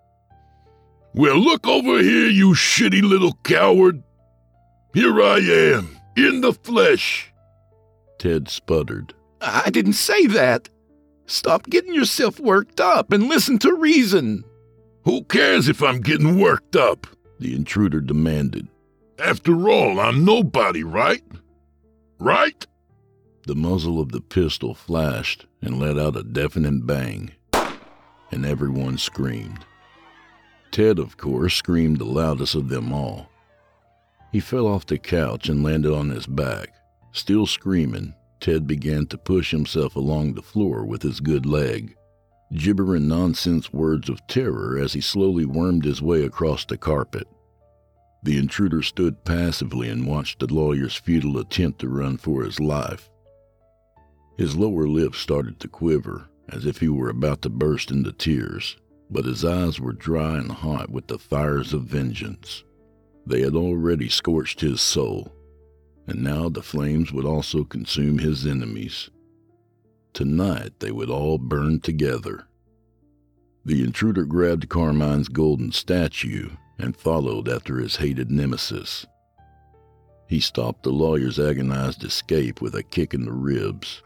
Well, look over here, you shitty little coward. Here I am, in the flesh." Ted sputtered. I didn't say that. Stop getting yourself worked up and listen to reason. Who cares if I'm getting worked up? The intruder demanded. After all, I'm nobody, right? Right? The muzzle of the pistol flashed and let out a deafening bang, and everyone screamed. Ted, of course, screamed the loudest of them all. He fell off the couch and landed on his back. Still screaming, Ted began to push himself along the floor with his good leg, gibbering nonsense words of terror as he slowly wormed his way across the carpet. The intruder stood passively and watched the lawyer's futile attempt to run for his life. His lower lip started to quiver, as if he were about to burst into tears, but his eyes were dry and hot with the fires of vengeance. They had already scorched his soul, and now the flames would also consume his enemies. Tonight they would all burn together. The intruder grabbed Carmine's golden statue and followed after his hated nemesis. He stopped the lawyer's agonized escape with a kick in the ribs,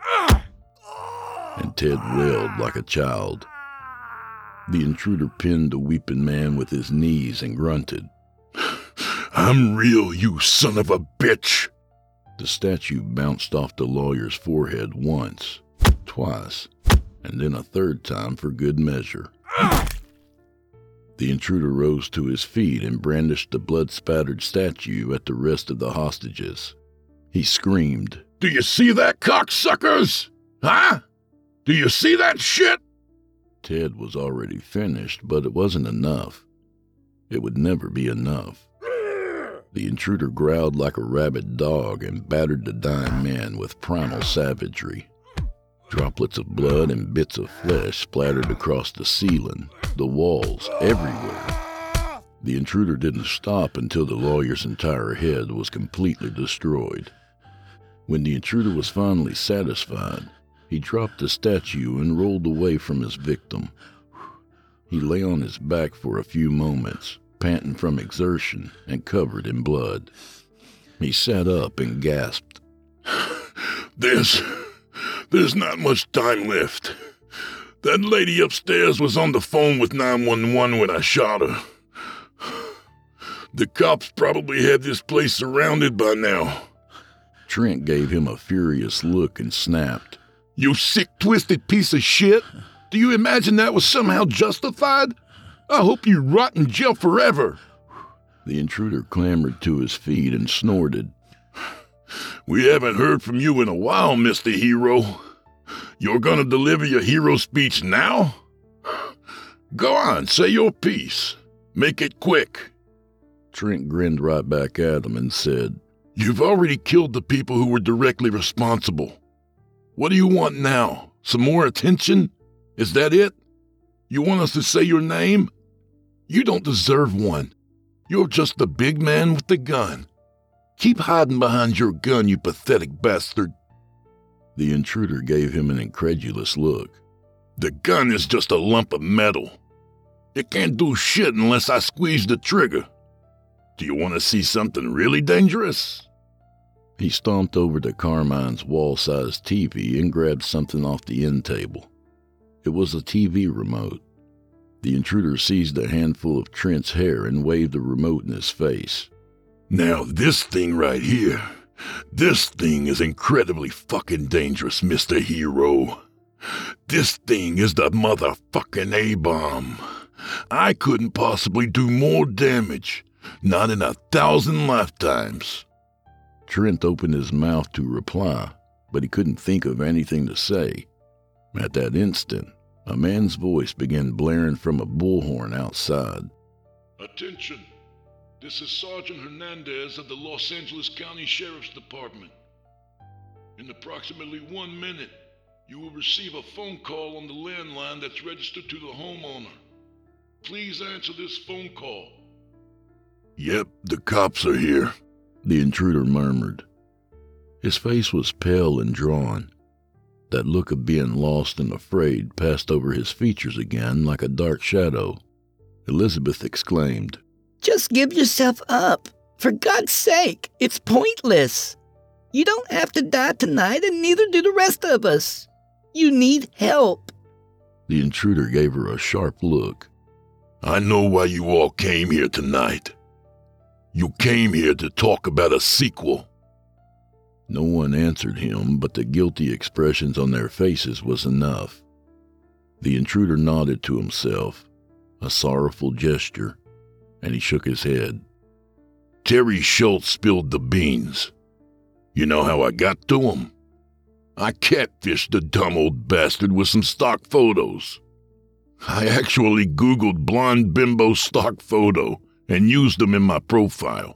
and Ted wailed like a child. The intruder pinned the weeping man with his knees and grunted, "I'm real, you son of a bitch!" The statue bounced off the lawyer's forehead once, twice, and then a third time for good measure. The intruder rose to his feet and brandished the blood-spattered statue at the rest of the hostages. He screamed, "Do you see that, cocksuckers? Huh? Do you see that shit?" Ted was already finished, but it wasn't enough. It would never be enough. The intruder growled like a rabid dog and battered the dying man with primal savagery. Droplets of blood and bits of flesh splattered across the ceiling, the walls, everywhere. The intruder didn't stop until the lawyer's entire head was completely destroyed. When the intruder was finally satisfied, he dropped the statue and rolled away from his victim. He lay on his back for a few moments, panting from exertion and covered in blood. He sat up and gasped. There's... there's not much time left. That lady upstairs was on the phone with nine one one when I shot her. The cops probably had this place surrounded by now." Trent gave him a furious look and snapped, "You sick, twisted piece of shit! Do you imagine that was somehow justified? I hope you rot in jail forever." The intruder clambered to his feet and snorted. "We haven't heard from you in a while, Mister Hero. You're gonna deliver your hero speech now? Go on, say your piece. Make it quick." Trent grinned right back at him and said, "You've already killed the people who were directly responsible. What do you want now? Some more attention? Is that it? You want us to say your name? You don't deserve one. You're just the big man with the gun. Keep hiding behind your gun, you pathetic bastard. The intruder gave him an incredulous look. The gun is just a lump of metal. It can't do shit unless I squeeze the trigger. Do you want to see something really dangerous? He stomped over to Carmine's wall-sized T V and grabbed something off the end table. It was a T V remote. The intruder seized a handful of Trent's hair and waved the remote in his face. Now this thing right here, this thing is incredibly fucking dangerous, Mister Hero. This thing is the motherfucking A-bomb. I couldn't possibly do more damage, not in a thousand lifetimes. Trent opened his mouth to reply, but he couldn't think of anything to say. At that instant, a man's voice began blaring from a bullhorn outside. Attention! This is Sergeant Hernandez of the Los Angeles County Sheriff's Department. In approximately one minute, you will receive a phone call on the landline that's registered to the homeowner. Please answer this phone call. Yep, the cops are here, the intruder murmured. His face was pale and drawn. That look of being lost and afraid passed over his features again like a dark shadow. Elizabeth exclaimed, Just give yourself up. For God's sake, it's pointless. You don't have to die tonight, and neither do the rest of us. You need help. The intruder gave her a sharp look. I know why you all came here tonight. You came here to talk about a sequel. No one answered him, but the guilty expressions on their faces was enough. The intruder nodded to himself, a sorrowful gesture, and he shook his head. Terry Schultz spilled the beans. You know how I got to him? I catfished the dumb old bastard with some stock photos. I actually Googled blonde bimbo stock photo and used them in my profile.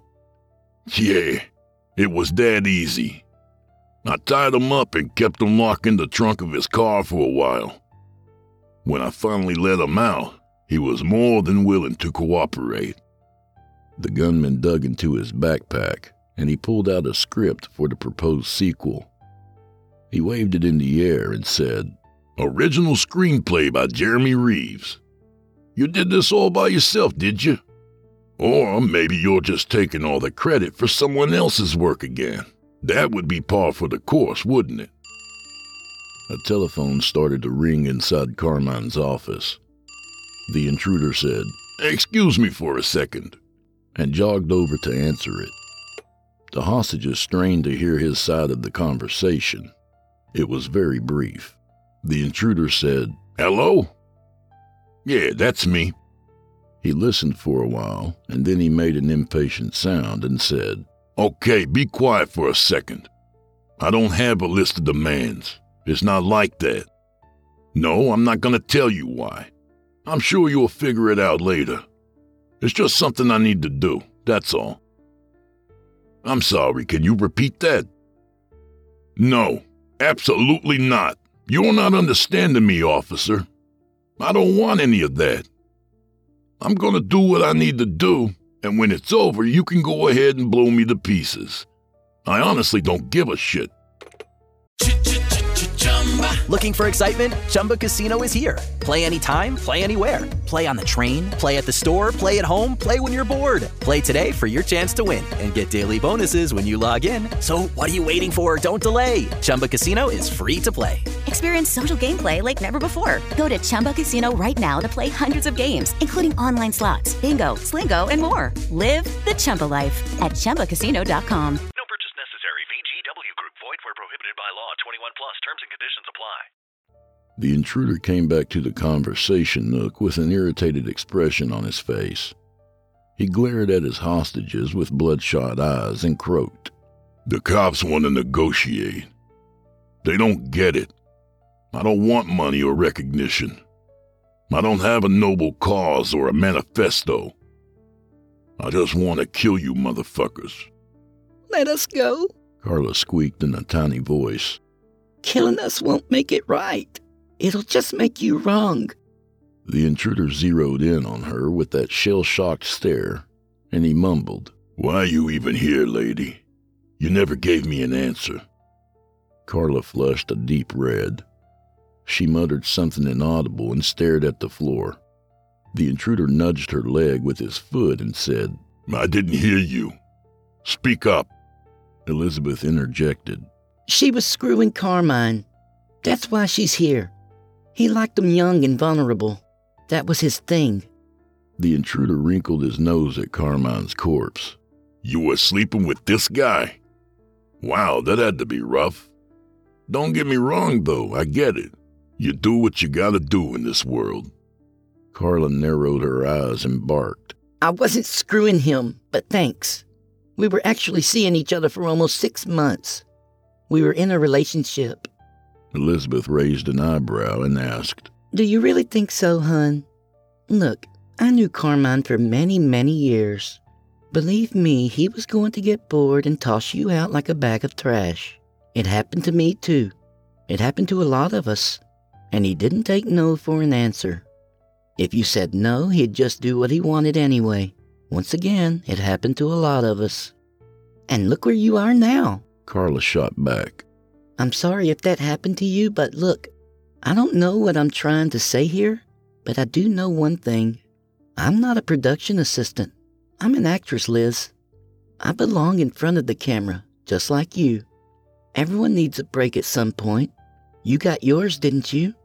Yeah, it was that easy. I tied him up and kept him locked in the trunk of his car for a while. When I finally let him out, he was more than willing to cooperate. The gunman dug into his backpack, and he pulled out a script for the proposed sequel. He waved it in the air and said, Original screenplay by Jeremy Reeves. You did this all by yourself, did you? Or maybe you're just taking all the credit for someone else's work again. That would be par for the course, wouldn't it? A telephone started to ring inside Carmine's office. The intruder said, Excuse me for a second, and jogged over to answer it. The hostages strained to hear his side of the conversation. It was very brief. The intruder said, Hello? Yeah, that's me. He listened for a while, and then he made an impatient sound and said, Okay, be quiet for a second. I don't have a list of demands. It's not like that. No, I'm not going to tell you why. I'm sure you'll figure it out later. It's just something I need to do, that's all. I'm sorry, can you repeat that? No, absolutely not. You're not understanding me, officer. I don't want any of that. I'm gonna do what I need to do, and when it's over, you can go ahead and blow me to pieces. I honestly don't give a shit. Looking for excitement? Chumba Casino is here. Play anytime, play anywhere. Play on the train, play at the store, play at home, play when you're bored. Play today for your chance to win and get daily bonuses when you log in. So what are you waiting for? Don't delay. Chumba Casino is free to play. Experience social gameplay like never before. Go to Chumba Casino right now to play hundreds of games, including online slots, bingo, Slingo, and more. Live the Chumba life at Chumba Casino dot com. No purchase necessary. V G W Group. Void where prohibited by law. twenty-one plus. Terms and conditions apply. The intruder came back to the conversation nook with an irritated expression on his face. He glared at his hostages with bloodshot eyes and croaked, The cops want to negotiate. They don't get it. I don't want money or recognition. I don't have a noble cause or a manifesto. I just want to kill you motherfuckers. Let us go, Carla squeaked in a tiny voice. Killing us won't make it right. It'll just make you wrong. The intruder zeroed in on her with that shell-shocked stare, and he mumbled, "Why are you even here, lady? You never gave me an answer." Carla flushed a deep red. She muttered something inaudible and stared at the floor. The intruder nudged her leg with his foot and said, "I didn't hear you. Speak up." Elizabeth interjected. She was screwing Carmine. That's why she's here. He liked them young and vulnerable. That was his thing. The intruder wrinkled his nose at Carmine's corpse. "You were sleeping with this guy? Wow, that had to be rough. Don't get me wrong, though, I get it. You do what you gotta do in this world." Carla narrowed her eyes and barked. I wasn't screwing him, but thanks. We were actually seeing each other for almost six months. We were in a relationship. Elizabeth raised an eyebrow and asked, Do you really think so, hun? Look, I knew Carmine for many, many years. Believe me, he was going to get bored and toss you out like a bag of trash. It happened to me, too. It happened to a lot of us. And he didn't take no for an answer. If you said no, he'd just do what he wanted anyway. Once again, it happened to a lot of us. And look where you are now. Carla shot back. I'm sorry if that happened to you, but look, I don't know what I'm trying to say here, but I do know one thing. I'm not a production assistant. I'm an actress, Liz. I belong in front of the camera, just like you. Everyone needs a break at some point. You got yours, didn't you?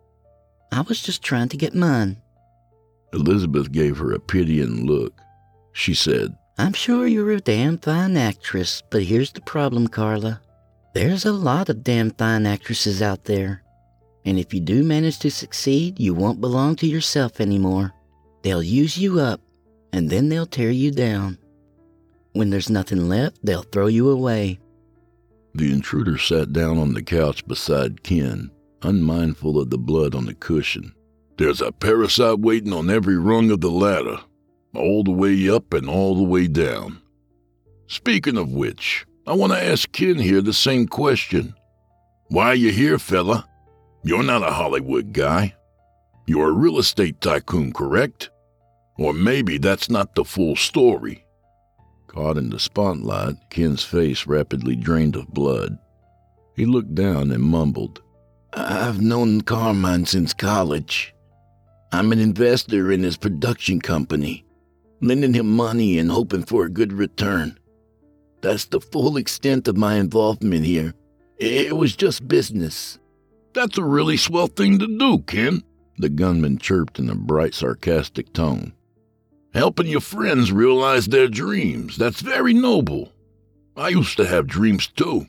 I was just trying to get mine. Elizabeth gave her a pitying look. She said, I'm sure you're a damn fine actress, but here's the problem, Carla. There's a lot of damn fine actresses out there. And if you do manage to succeed, you won't belong to yourself anymore. They'll use you up, and then they'll tear you down. When there's nothing left, they'll throw you away. The intruder sat down on the couch beside Ken, unmindful of the blood on the cushion. There's a parasite waiting on every rung of the ladder, all the way up and all the way down. Speaking of which, I want to ask Ken here the same question. Why are you here, fella? You're not a Hollywood guy. You're a real estate tycoon, correct? Or maybe that's not the full story. Caught in the spotlight, Ken's face rapidly drained of blood. He looked down and mumbled, I've known Carmine since college. I'm an investor in his production company, lending him money and hoping for a good return. That's the full extent of my involvement here. It was just business. That's a really swell thing to do, Ken, the gunman chirped in a bright, sarcastic tone. Helping your friends realize their dreams, that's very noble. I used to have dreams too.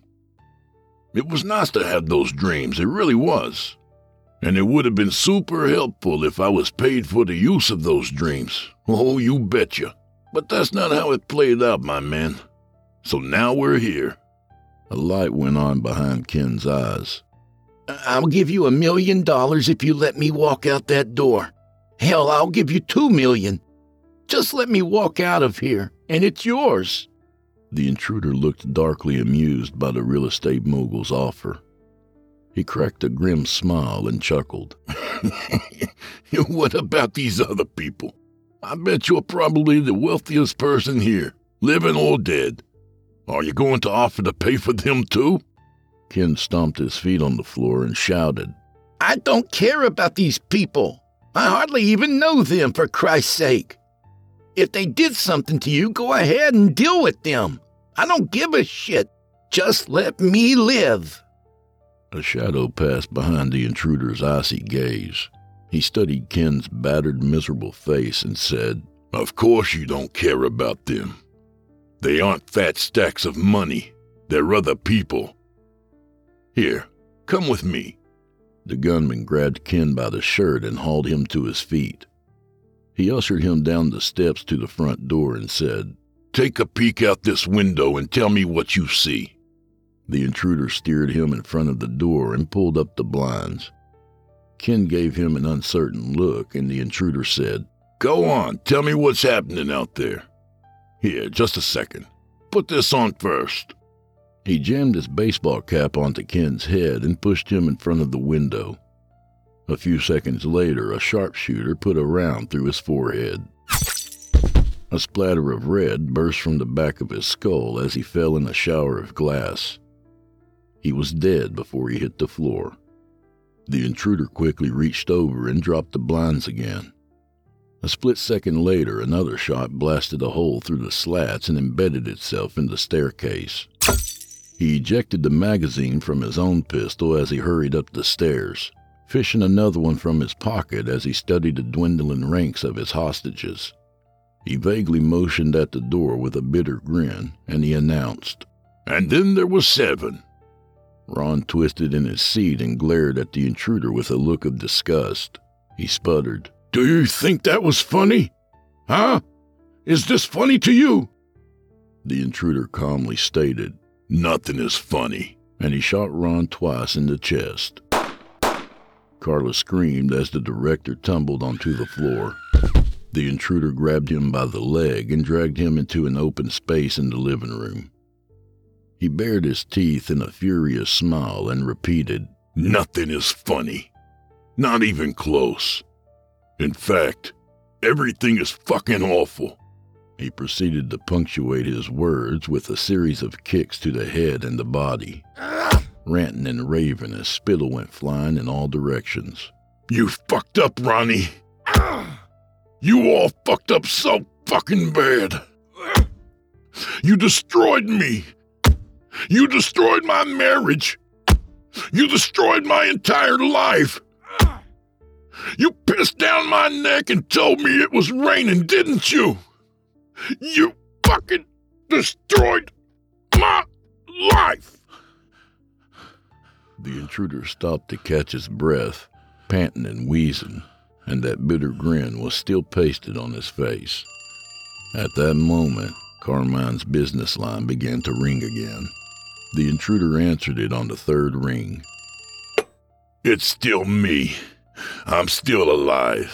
It was nice to have those dreams, it really was. And it would have been super helpful if I was paid for the use of those dreams. Oh, you betcha. But that's not how it played out, my man. So now we're here. A light went on behind Ken's eyes. I'll give you a million dollars if you let me walk out that door. Hell, I'll give you two million. Just let me walk out of here, and it's yours. The intruder looked darkly amused by the real estate mogul's offer. He cracked a grim smile and chuckled. What about these other people? I bet you're probably the wealthiest person here, living or dead. Are you going to offer to pay for them too? Ken stomped his feet on the floor and shouted, I don't care about these people. I hardly even know them, for Christ's sake. If they did something to you, go ahead and deal with them. I don't give a shit. Just let me live. A shadow passed behind the intruder's icy gaze. He studied Ken's battered, miserable face and said, Of course you don't care about them. They aren't fat stacks of money. They're other people. Here, come with me. The gunman grabbed Ken by the shirt and hauled him to his feet. He ushered him down the steps to the front door and said, Take a peek out this window and tell me what you see. The intruder steered him in front of the door and pulled up the blinds. Ken gave him an uncertain look, and the intruder said, Go on, tell me what's happening out there. Here, just a second. Put this on first. He jammed his baseball cap onto Ken's head and pushed him in front of the window. A few seconds later, a sharpshooter put a round through his forehead. A splatter of red burst from the back of his skull as he fell in a shower of glass. He was dead before he hit the floor. The intruder quickly reached over and dropped the blinds again. A split second later, another shot blasted a hole through the slats and embedded itself in the staircase. He ejected the magazine from his own pistol as he hurried up the stairs, fishing another one from his pocket as he studied the dwindling ranks of his hostages. He vaguely motioned at the door with a bitter grin, and he announced, "And then there was seven." Ron twisted in his seat and glared at the intruder with a look of disgust. He sputtered, "Do you think that was funny? Huh? Is this funny to you?" The intruder calmly stated, "Nothing is funny," and he shot Ron twice in the chest. Carla screamed as the director tumbled onto the floor. The intruder grabbed him by the leg and dragged him into an open space in the living room. He bared his teeth in a furious smile and repeated, "Nothing is funny. Not even close. In fact, everything is fucking awful." He proceeded to punctuate his words with a series of kicks to the head and the body, ranting and raving as spittle went flying in all directions. "You fucked up, Ronnie. You all fucked up so fucking bad. You destroyed me. You destroyed my marriage. You destroyed my entire life. You pissed down my neck and told me it was raining, didn't you? You fucking destroyed my life." The intruder stopped to catch his breath, panting and wheezing, and that bitter grin was still pasted on his face. At that moment, Carmine's business line began to ring again. The intruder answered it on the third ring. "It's still me. I'm still alive.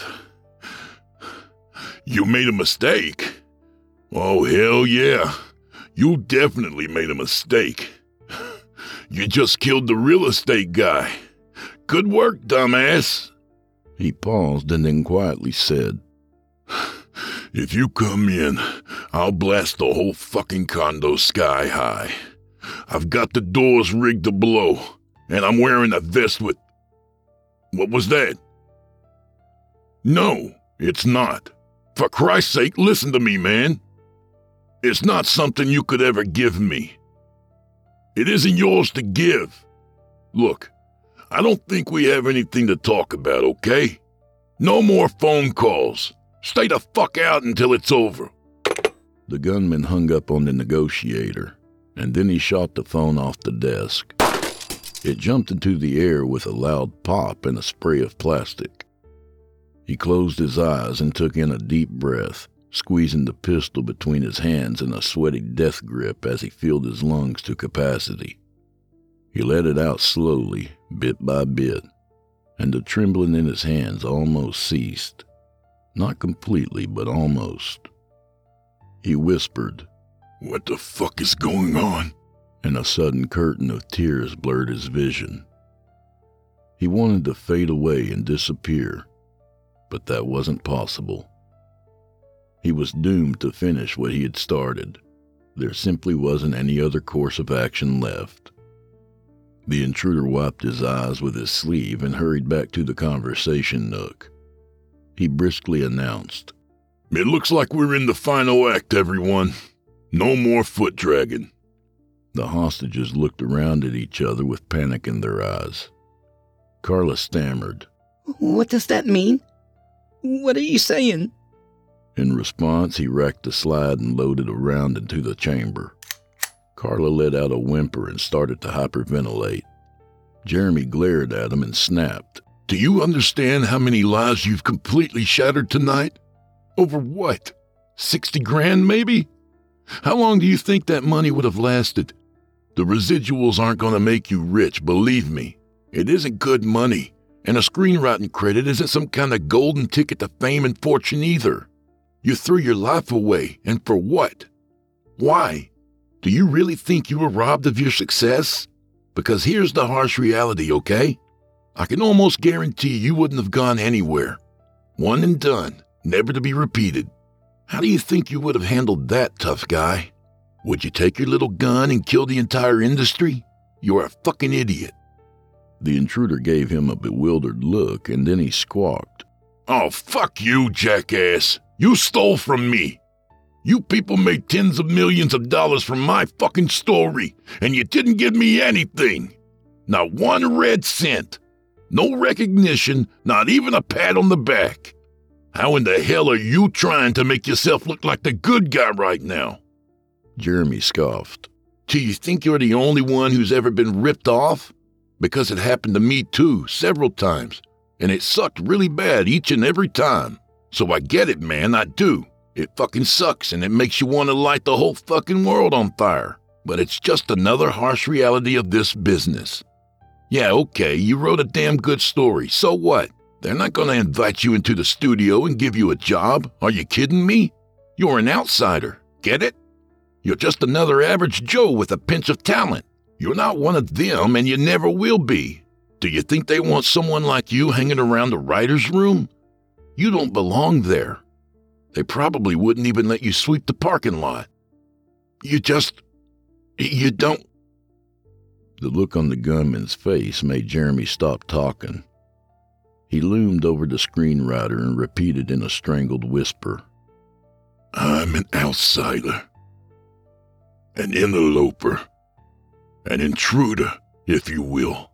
You made a mistake. Oh, hell yeah. You definitely made a mistake. You just killed the real estate guy. Good work, dumbass." He paused and then quietly said, "If you come in, I'll blast the whole fucking condo sky high. I've got the doors rigged to blow, and I'm wearing a vest with... What was that? No, it's not. For Christ's sake, listen to me, man. It's not something you could ever give me. It isn't yours to give. Look, I don't think we have anything to talk about, okay? No more phone calls. Stay the fuck out until it's over." The gunman hung up on the negotiator, and then he shot the phone off the desk. It jumped into the air with a loud pop and a spray of plastic. He closed his eyes and took in a deep breath, squeezing the pistol between his hands in a sweaty death grip as he filled his lungs to capacity. He let it out slowly, bit by bit, and the trembling in his hands almost ceased. Not completely, but almost. He whispered, "What the fuck is going on?" and a sudden curtain of tears blurred his vision. He wanted to fade away and disappear, but that wasn't possible. He was doomed to finish what he had started. There simply wasn't any other course of action left. The intruder wiped his eyes with his sleeve and hurried back to the conversation nook. He briskly announced, "It looks like we're in the final act, everyone. No more foot dragging." The hostages looked around at each other with panic in their eyes. Carla stammered, "What does that mean? What are you saying?" In response, he racked the slide and loaded a round into the chamber. Carla let out a whimper and started to hyperventilate. Jeremy glared at him and snapped, "Do you understand how many lives you've completely shattered tonight? Over what? Sixty grand, maybe? How long do you think that money would have lasted? The residuals aren't going to make you rich, believe me. It isn't good money, and a screenwriting credit isn't some kind of golden ticket to fame and fortune either. You threw your life away, and for what? Why? Do you really think you were robbed of your success? Because here's the harsh reality, okay? I can almost guarantee you wouldn't have gone anywhere. One and done, never to be repeated. How do you think you would have handled that, tough guy? Would you take your little gun and kill the entire industry? You're a fucking idiot. The intruder gave him a bewildered look, and then he squawked. Oh, fuck you, jackass. You stole from me. You people made tens of millions of dollars from my fucking story, and you didn't give me anything. Not one red cent. No recognition, not even a pat on the back. How in the hell are you trying to make yourself look like the good guy right now? Jeremy scoffed. Do you think you're the only one who's ever been ripped off? Because it happened to me too, several times, and it sucked really bad each and every time. So I get it, man, I do. It fucking sucks, and it makes you want to light the whole fucking world on fire. But it's just another harsh reality of this business. Yeah, okay, you wrote a damn good story, so what? They're not gonna invite you into the studio and give you a job. Are you kidding me? You're an outsider, get it? You're just another average Joe with a pinch of talent. You're not one of them, and you never will be. Do you think they want someone like you hanging around the writer's room? You don't belong there. They probably wouldn't even let you sweep the parking lot. You just... you don't... The look on the gunman's face made Jeremy stop talking. He loomed over the screenwriter and repeated in a strangled whisper. I'm an outsider. An interloper. An intruder, if you will.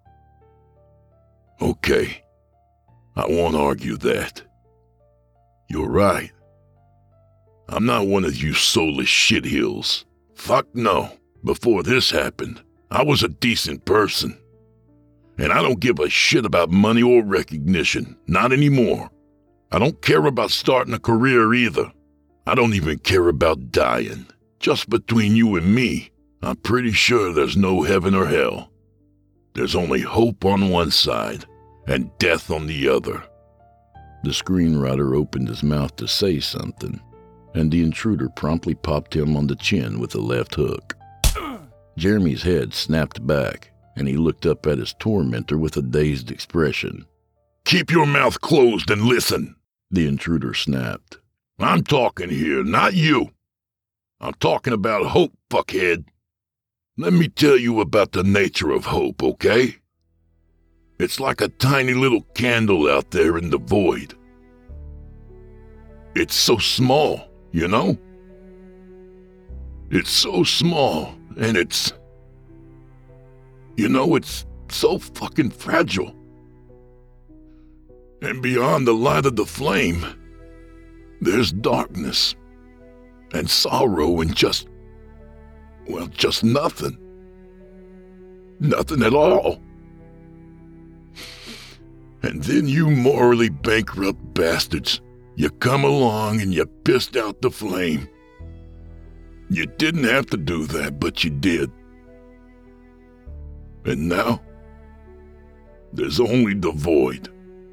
Okay, I won't argue that. You're right. I'm not one of you soulless shithills. Fuck no. Before this happened, I was a decent person. And I don't give a shit about money or recognition. Not anymore. I don't care about starting a career either. I don't even care about dying. Just between you and me, I'm pretty sure there's no heaven or hell. There's only hope on one side and death on the other. The screenwriter opened his mouth to say something, and the intruder promptly popped him on the chin with a left hook. Jeremy's head snapped back, and he looked up at his tormentor with a dazed expression. Keep your mouth closed and listen, the intruder snapped. I'm talking here, not you. I'm talking about hope, fuckhead. Let me tell you about the nature of hope, okay? It's like a tiny little candle out there in the void. It's so small, you know? It's so small, and it's... You know, it's so fucking fragile. And beyond the light of the flame, there's darkness and sorrow and just, well, just nothing. Nothing at all. And then you morally bankrupt bastards, you come along and you pissed out the flame. You didn't have to do that, but you did. And now, there's only the void.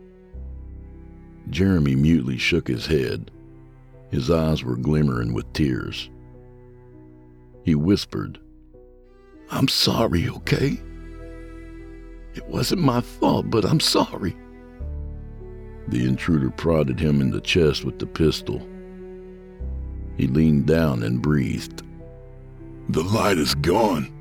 Jeremy mutely shook his head. His eyes were glimmering with tears. He whispered, I'm sorry, okay? It wasn't my fault, but I'm sorry. The intruder prodded him in the chest with the pistol. He leaned down and breathed. The light is gone.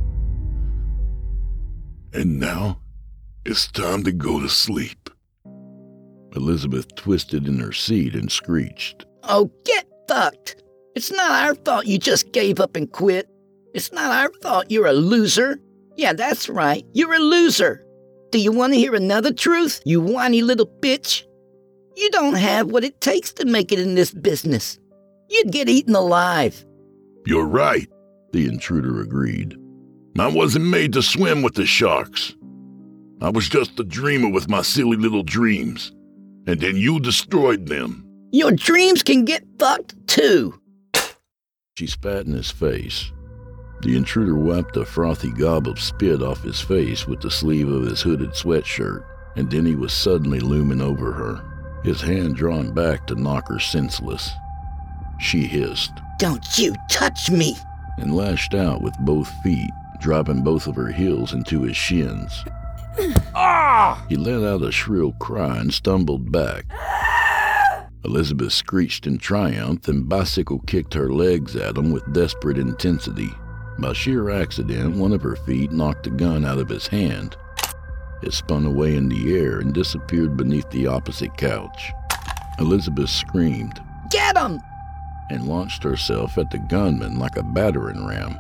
And now, it's time to go to sleep. Elizabeth twisted in her seat and screeched. Oh, get fucked. It's not our fault you just gave up and quit. It's not our fault you're a loser. Yeah, that's right. You're a loser. Do you want to hear another truth, you whiny little bitch? You don't have what it takes to make it in this business. You'd get eaten alive. You're right, the intruder agreed. I wasn't made to swim with the sharks. I was just a dreamer with my silly little dreams. And then you destroyed them. Your dreams can get fucked, too. She spat in his face. The intruder wiped a frothy gob of spit off his face with the sleeve of his hooded sweatshirt, and then he was suddenly looming over her, his hand drawn back to knock her senseless. She hissed, Don't you touch me! and lashed out with both feet, dropping both of her heels into his shins. Ah! He let out a shrill cry and stumbled back. Elizabeth screeched in triumph and bicycle kicked her legs at him with desperate intensity. By sheer accident, one of her feet knocked the gun out of his hand. It spun away in the air and disappeared beneath the opposite couch. Elizabeth screamed, "Get him!" and launched herself at the gunman like a battering ram.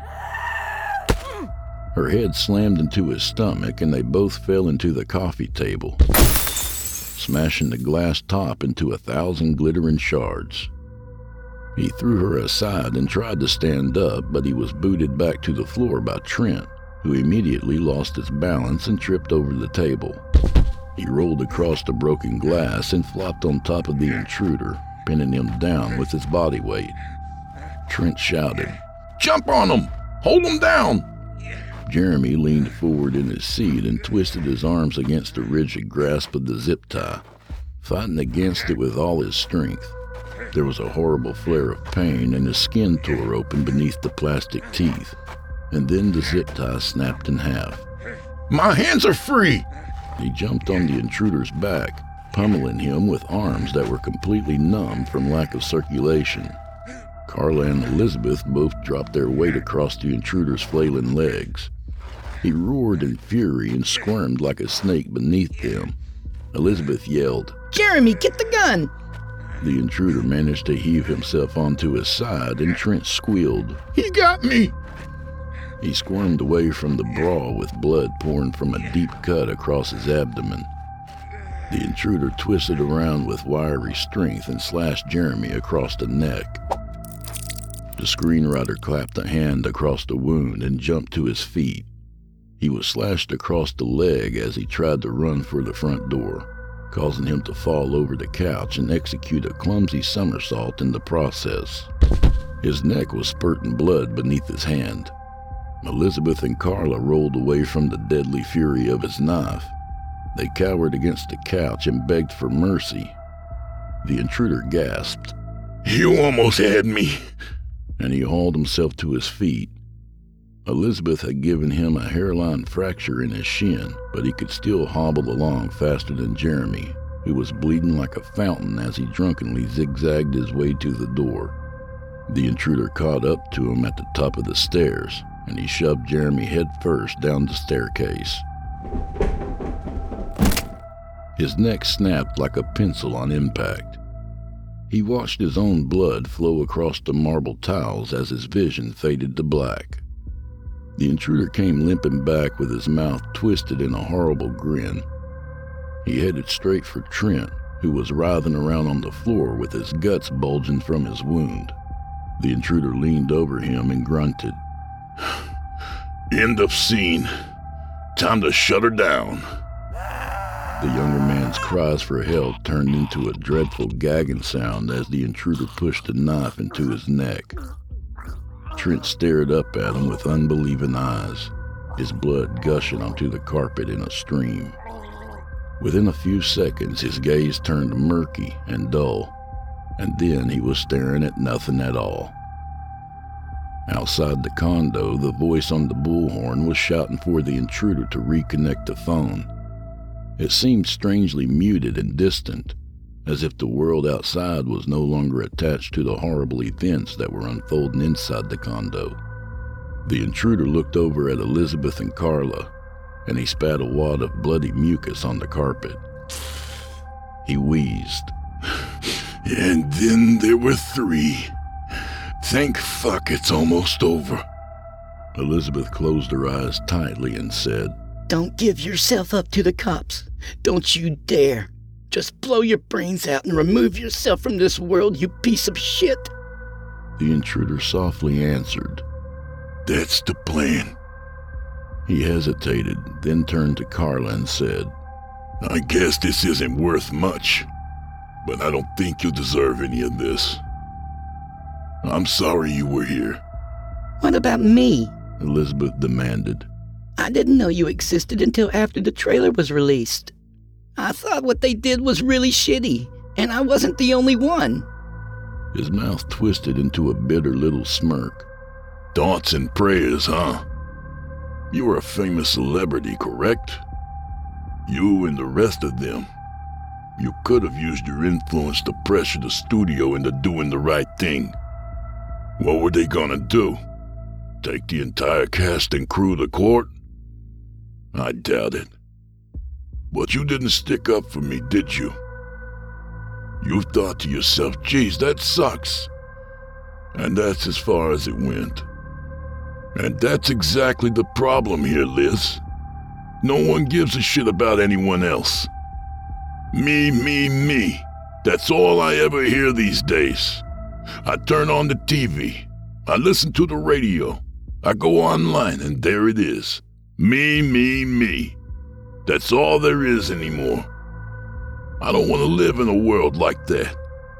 Her head slammed into his stomach and they both fell into the coffee table, smashing the glass top into a thousand glittering shards. He threw her aside and tried to stand up, but he was booted back to the floor by Trent, who immediately lost his balance and tripped over the table. He rolled across the broken glass and flopped on top of the intruder, pinning him down with his body weight. Trent shouted, "Jump on him! Hold him down!" Jeremy leaned forward in his seat and twisted his arms against the rigid grasp of the zip tie, fighting against it with all his strength. There was a horrible flare of pain and his skin tore open beneath the plastic teeth, and then the zip tie snapped in half. "My hands are free!" He jumped on the intruder's back, pummeling him with arms that were completely numb from lack of circulation. Carla and Elizabeth both dropped their weight across the intruder's flailing legs. He roared in fury and squirmed like a snake beneath them. Elizabeth yelled, "Jeremy, get the gun!" The intruder managed to heave himself onto his side, and Trent squealed, "He got me!" He squirmed away from the brawl with blood pouring from a deep cut across his abdomen. The intruder twisted around with wiry strength and slashed Jeremy across the neck. The screenwriter clapped a hand across the wound and jumped to his feet. He was slashed across the leg as he tried to run for the front door, causing him to fall over the couch and execute a clumsy somersault in the process. His neck was spurting blood beneath his hand. Elizabeth and Carla rolled away from the deadly fury of his knife. They cowered against the couch and begged for mercy. The intruder gasped, "You almost had me," and he hauled himself to his feet. Elizabeth had given him a hairline fracture in his shin, but he could still hobble along faster than Jeremy, who was bleeding like a fountain as he drunkenly zigzagged his way to the door. The intruder caught up to him at the top of the stairs, and he shoved Jeremy headfirst down the staircase. His neck snapped like a pencil on impact. He watched his own blood flow across the marble tiles as his vision faded to black. The intruder came limping back with his mouth twisted in a horrible grin. He headed straight for Trent, who was writhing around on the floor with his guts bulging from his wound. The intruder leaned over him and grunted, "End of scene. Time to shut her down." The younger man's cries for help turned into a dreadful gagging sound as the intruder pushed a knife into his neck. Trent stared up at him with unbelieving eyes, his blood gushing onto the carpet in a stream. Within a few seconds, his gaze turned murky and dull, and then he was staring at nothing at all. Outside the condo, the voice on the bullhorn was shouting for the intruder to reconnect the phone. It seemed strangely muted and distant, as if the world outside was no longer attached to the horrible events that were unfolding inside the condo. The intruder looked over at Elizabeth and Carla, and he spat a wad of bloody mucus on the carpet. He wheezed. "And then there were three. Thank fuck it's almost over." Elizabeth closed her eyes tightly and said, "Don't give yourself up to the cops. Don't you dare. Just blow your brains out and remove yourself from this world, you piece of shit." The intruder softly answered, "That's the plan." He hesitated, then turned to Carla and said, "I guess this isn't worth much, but I don't think you deserve any of this. I'm sorry you were here." "What about me?" Elizabeth demanded. "I didn't know you existed until after the trailer was released. I thought what they did was really shitty, and I wasn't the only one." His mouth twisted into a bitter little smirk. Thoughts and prayers, huh? You're a famous celebrity, correct? You and the rest of them. You could have used your influence to pressure the studio into doing the right thing. What were they gonna do? Take the entire cast and crew to court? I doubt it. But you didn't stick up for me, did you? You thought to yourself, geez, that sucks. And that's as far as it went. And that's exactly the problem here, Liz. No one gives a shit about anyone else. Me, me, me. That's all I ever hear these days. I turn on the T V. I listen to the radio. I go online and there it is. Me, me, me. That's all there is anymore. I don't want to live in a world like that.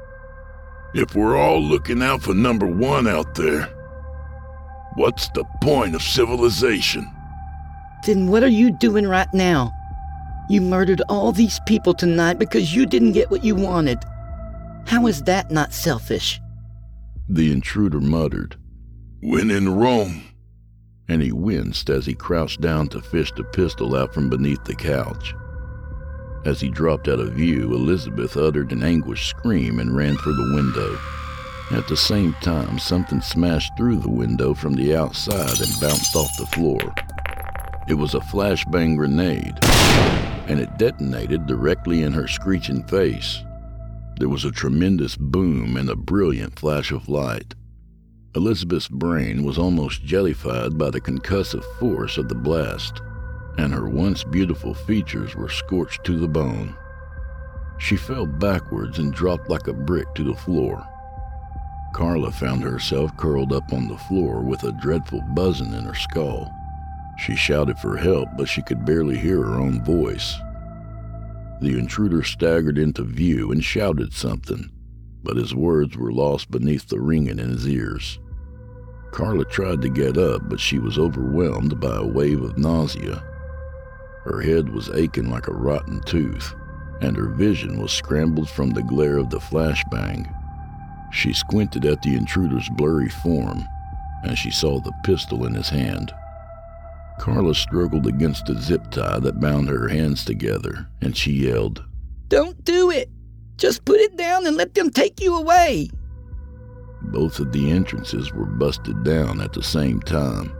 If we're all looking out for number one out there, what's the point of civilization? Then what are you doing right now? You murdered all these people tonight because you didn't get what you wanted. How is that not selfish? The intruder muttered, When in Rome. And he winced as he crouched down to fish the pistol out from beneath the couch. As he dropped out of view, Elizabeth uttered an anguished scream and ran for the window. At the same time, something smashed through the window from the outside and bounced off the floor. It was a flashbang grenade, and it detonated directly in her screeching face. There was a tremendous boom and a brilliant flash of light. Elizabeth's brain was almost jellified by the concussive force of the blast, and her once beautiful features were scorched to the bone. She fell backwards and dropped like a brick to the floor. Carla found herself curled up on the floor with a dreadful buzzing in her skull. She shouted for help, but she could barely hear her own voice. The intruder staggered into view and shouted something, but his words were lost beneath the ringing in his ears. Carla tried to get up, but she was overwhelmed by a wave of nausea. Her head was aching like a rotten tooth, and her vision was scrambled from the glare of the flashbang. She squinted at the intruder's blurry form, and she saw the pistol in his hand. Carla struggled against the zip tie that bound her hands together, and she yelled, Don't do it! Just put it down and let them take you away! Both of the entrances were busted down at the same time,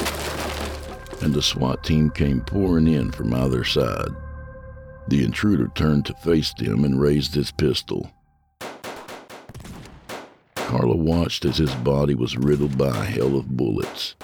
and the SWAT team came pouring in from either side. The intruder turned to face them and raised his pistol. Carla watched as his body was riddled by a hail of bullets.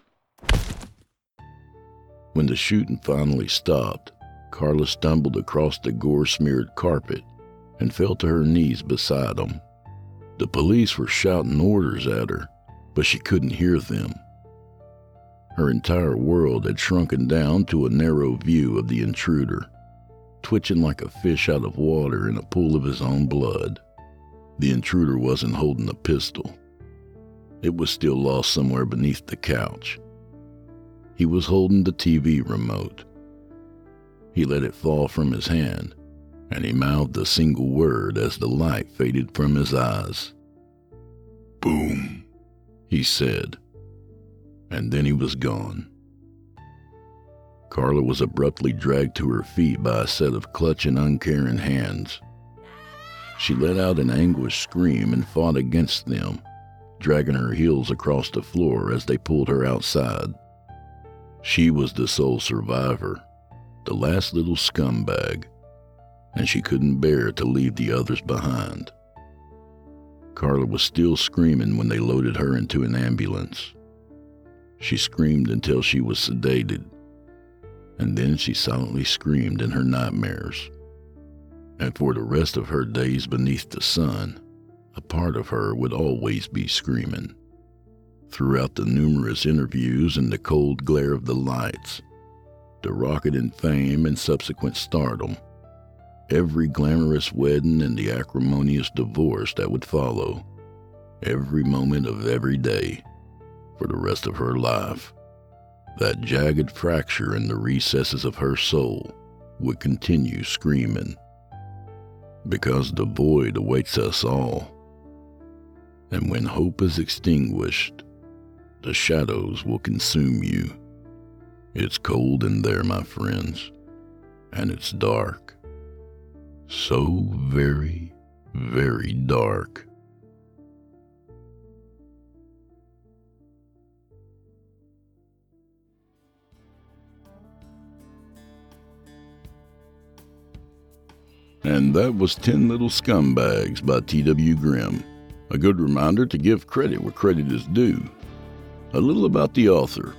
When the shooting finally stopped, Carla stumbled across the gore-smeared carpet and fell to her knees beside him. The police were shouting orders at her, but she couldn't hear them. Her entire world had shrunken down to a narrow view of the intruder, twitching like a fish out of water in a pool of his own blood. The intruder wasn't holding a pistol. It was still lost somewhere beneath the couch. He was holding the T V remote. He let it fall from his hand, and he mouthed a single word as the light faded from his eyes. Boom, he said, and then he was gone. Carla was abruptly dragged to her feet by a set of clutching, uncaring hands. She let out an anguished scream and fought against them, dragging her heels across the floor as they pulled her outside. She was the sole survivor, the last little scumbag, and she couldn't bear to leave the others behind. Carla was still screaming when they loaded her into an ambulance. She screamed until she was sedated, and then she silently screamed in her nightmares. And for the rest of her days beneath the sun, a part of her would always be screaming. Throughout the numerous interviews and the cold glare of the lights, the rocket in fame and subsequent stardom, every glamorous wedding and the acrimonious divorce that would follow, every moment of every day, for the rest of her life, that jagged fracture in the recesses of her soul would continue screaming. Because the void awaits us all, and when hope is extinguished, the shadows will consume you. It's cold in there, my friends, and it's dark. So very, very dark. And that was Ten Little Scumbags by T W Grimm. A good reminder to give credit where credit is due. A little about the author.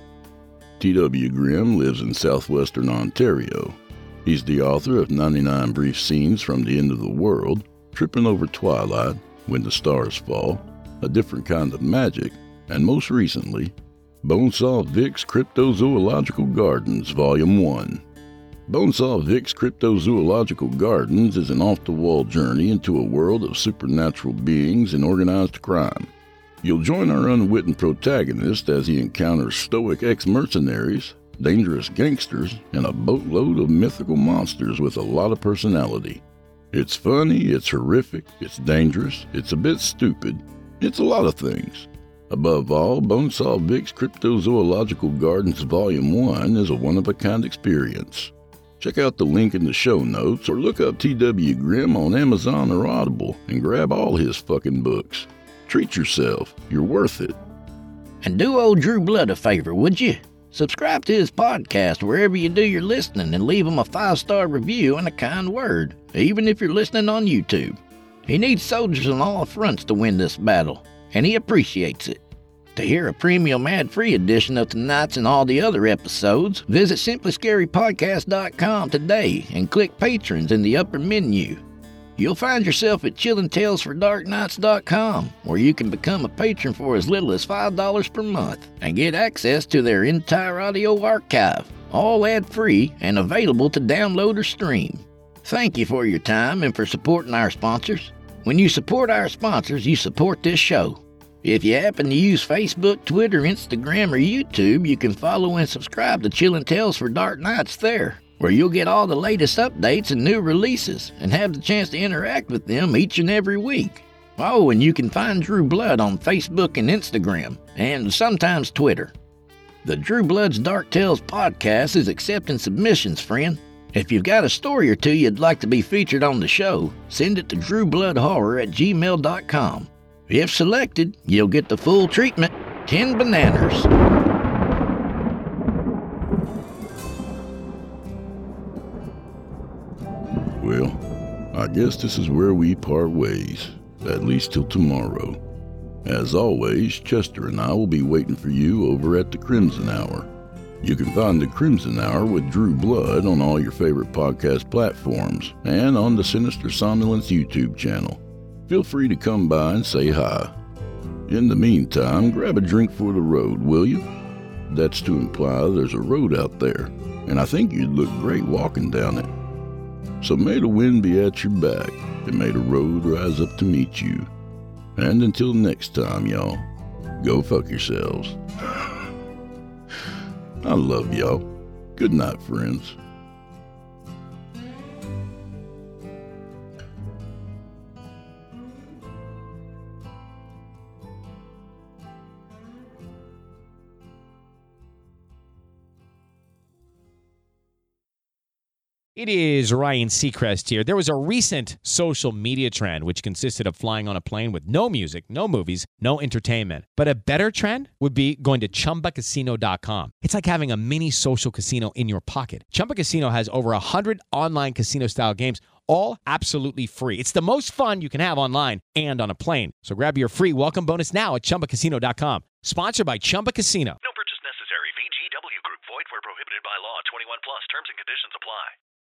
T W Grimm lives in southwestern Ontario. He's the author of ninety-nine Brief Scenes from the End of the World, Tripping Over Twilight, When the Stars Fall, A Different Kind of Magic, and most recently, Bonesaw Vic's Cryptozoological Gardens, Volume one. Bonesaw Vic's Cryptozoological Gardens is an off-the-wall journey into a world of supernatural beings and organized crime. You'll join our unwitting protagonist as he encounters stoic ex-mercenaries, dangerous gangsters, and a boatload of mythical monsters with a lot of personality. It's funny, it's horrific, it's dangerous, it's a bit stupid, it's a lot of things. Above all, Bonesaw Vic's Cryptozoological Gardens Volume one is a one-of-a-kind experience. Check out the link in the show notes or look up T W Grimm on Amazon or Audible and grab all his fucking books. Treat yourself. You're worth it. And do old Drew Blood a favor, would you? Subscribe to his podcast wherever you do your listening and leave him a five-star review and a kind word, even if you're listening on YouTube. He needs soldiers on all fronts to win this battle, and he appreciates it. To hear a premium ad-free edition of tonight's and all the other episodes, visit simply scary podcast dot com today and click Patrons in the upper menu. You'll find yourself at chillin tales for dark nights dot com, where you can become a patron for as little as five dollars per month and get access to their entire audio archive, all ad-free and available to download or stream. Thank you for your time and for supporting our sponsors. When you support our sponsors, you support this show. If you happen to use Facebook, Twitter, Instagram, or YouTube, you can follow and subscribe to Chillin Tales for Dark Nights there, where you'll get all the latest updates and new releases and have the chance to interact with them each and every week. Oh, and you can find Drew Blood on Facebook and Instagram, and sometimes Twitter. The Drew Blood's Dark Tales podcast is accepting submissions, friend. If you've got a story or two you'd like to be featured on the show, send it to drew blood horror at gmail dot com. If selected, you'll get the full treatment, ten bananas. Well, I guess this is where we part ways, at least till tomorrow. As always, Chester and I will be waiting for you over at the Crimson Hour. You can find the Crimson Hour with Drew Blood on all your favorite podcast platforms and on the Sinister Somnolence YouTube channel. Feel free to come by and say hi. In the meantime, grab a drink for the road, will you? That's to imply there's a road out there, and I think you'd look great walking down it. So may the wind be at your back, and may the road rise up to meet you. And until next time, y'all, go fuck yourselves. I love y'all. Good night, friends. It is Ryan Seacrest here. There was a recent social media trend which consisted of flying on a plane with no music, no movies, no entertainment. But a better trend would be going to Chumba Casino dot com. It's like having a mini social casino in your pocket. Chumba Casino has over one hundred online casino-style games, all absolutely free. It's the most fun you can have online and on a plane. So grab your free welcome bonus now at Chumba Casino dot com. Sponsored by Chumba Casino. No purchase necessary. V G W Group. Void where prohibited by law. twenty-one plus. Terms and conditions apply.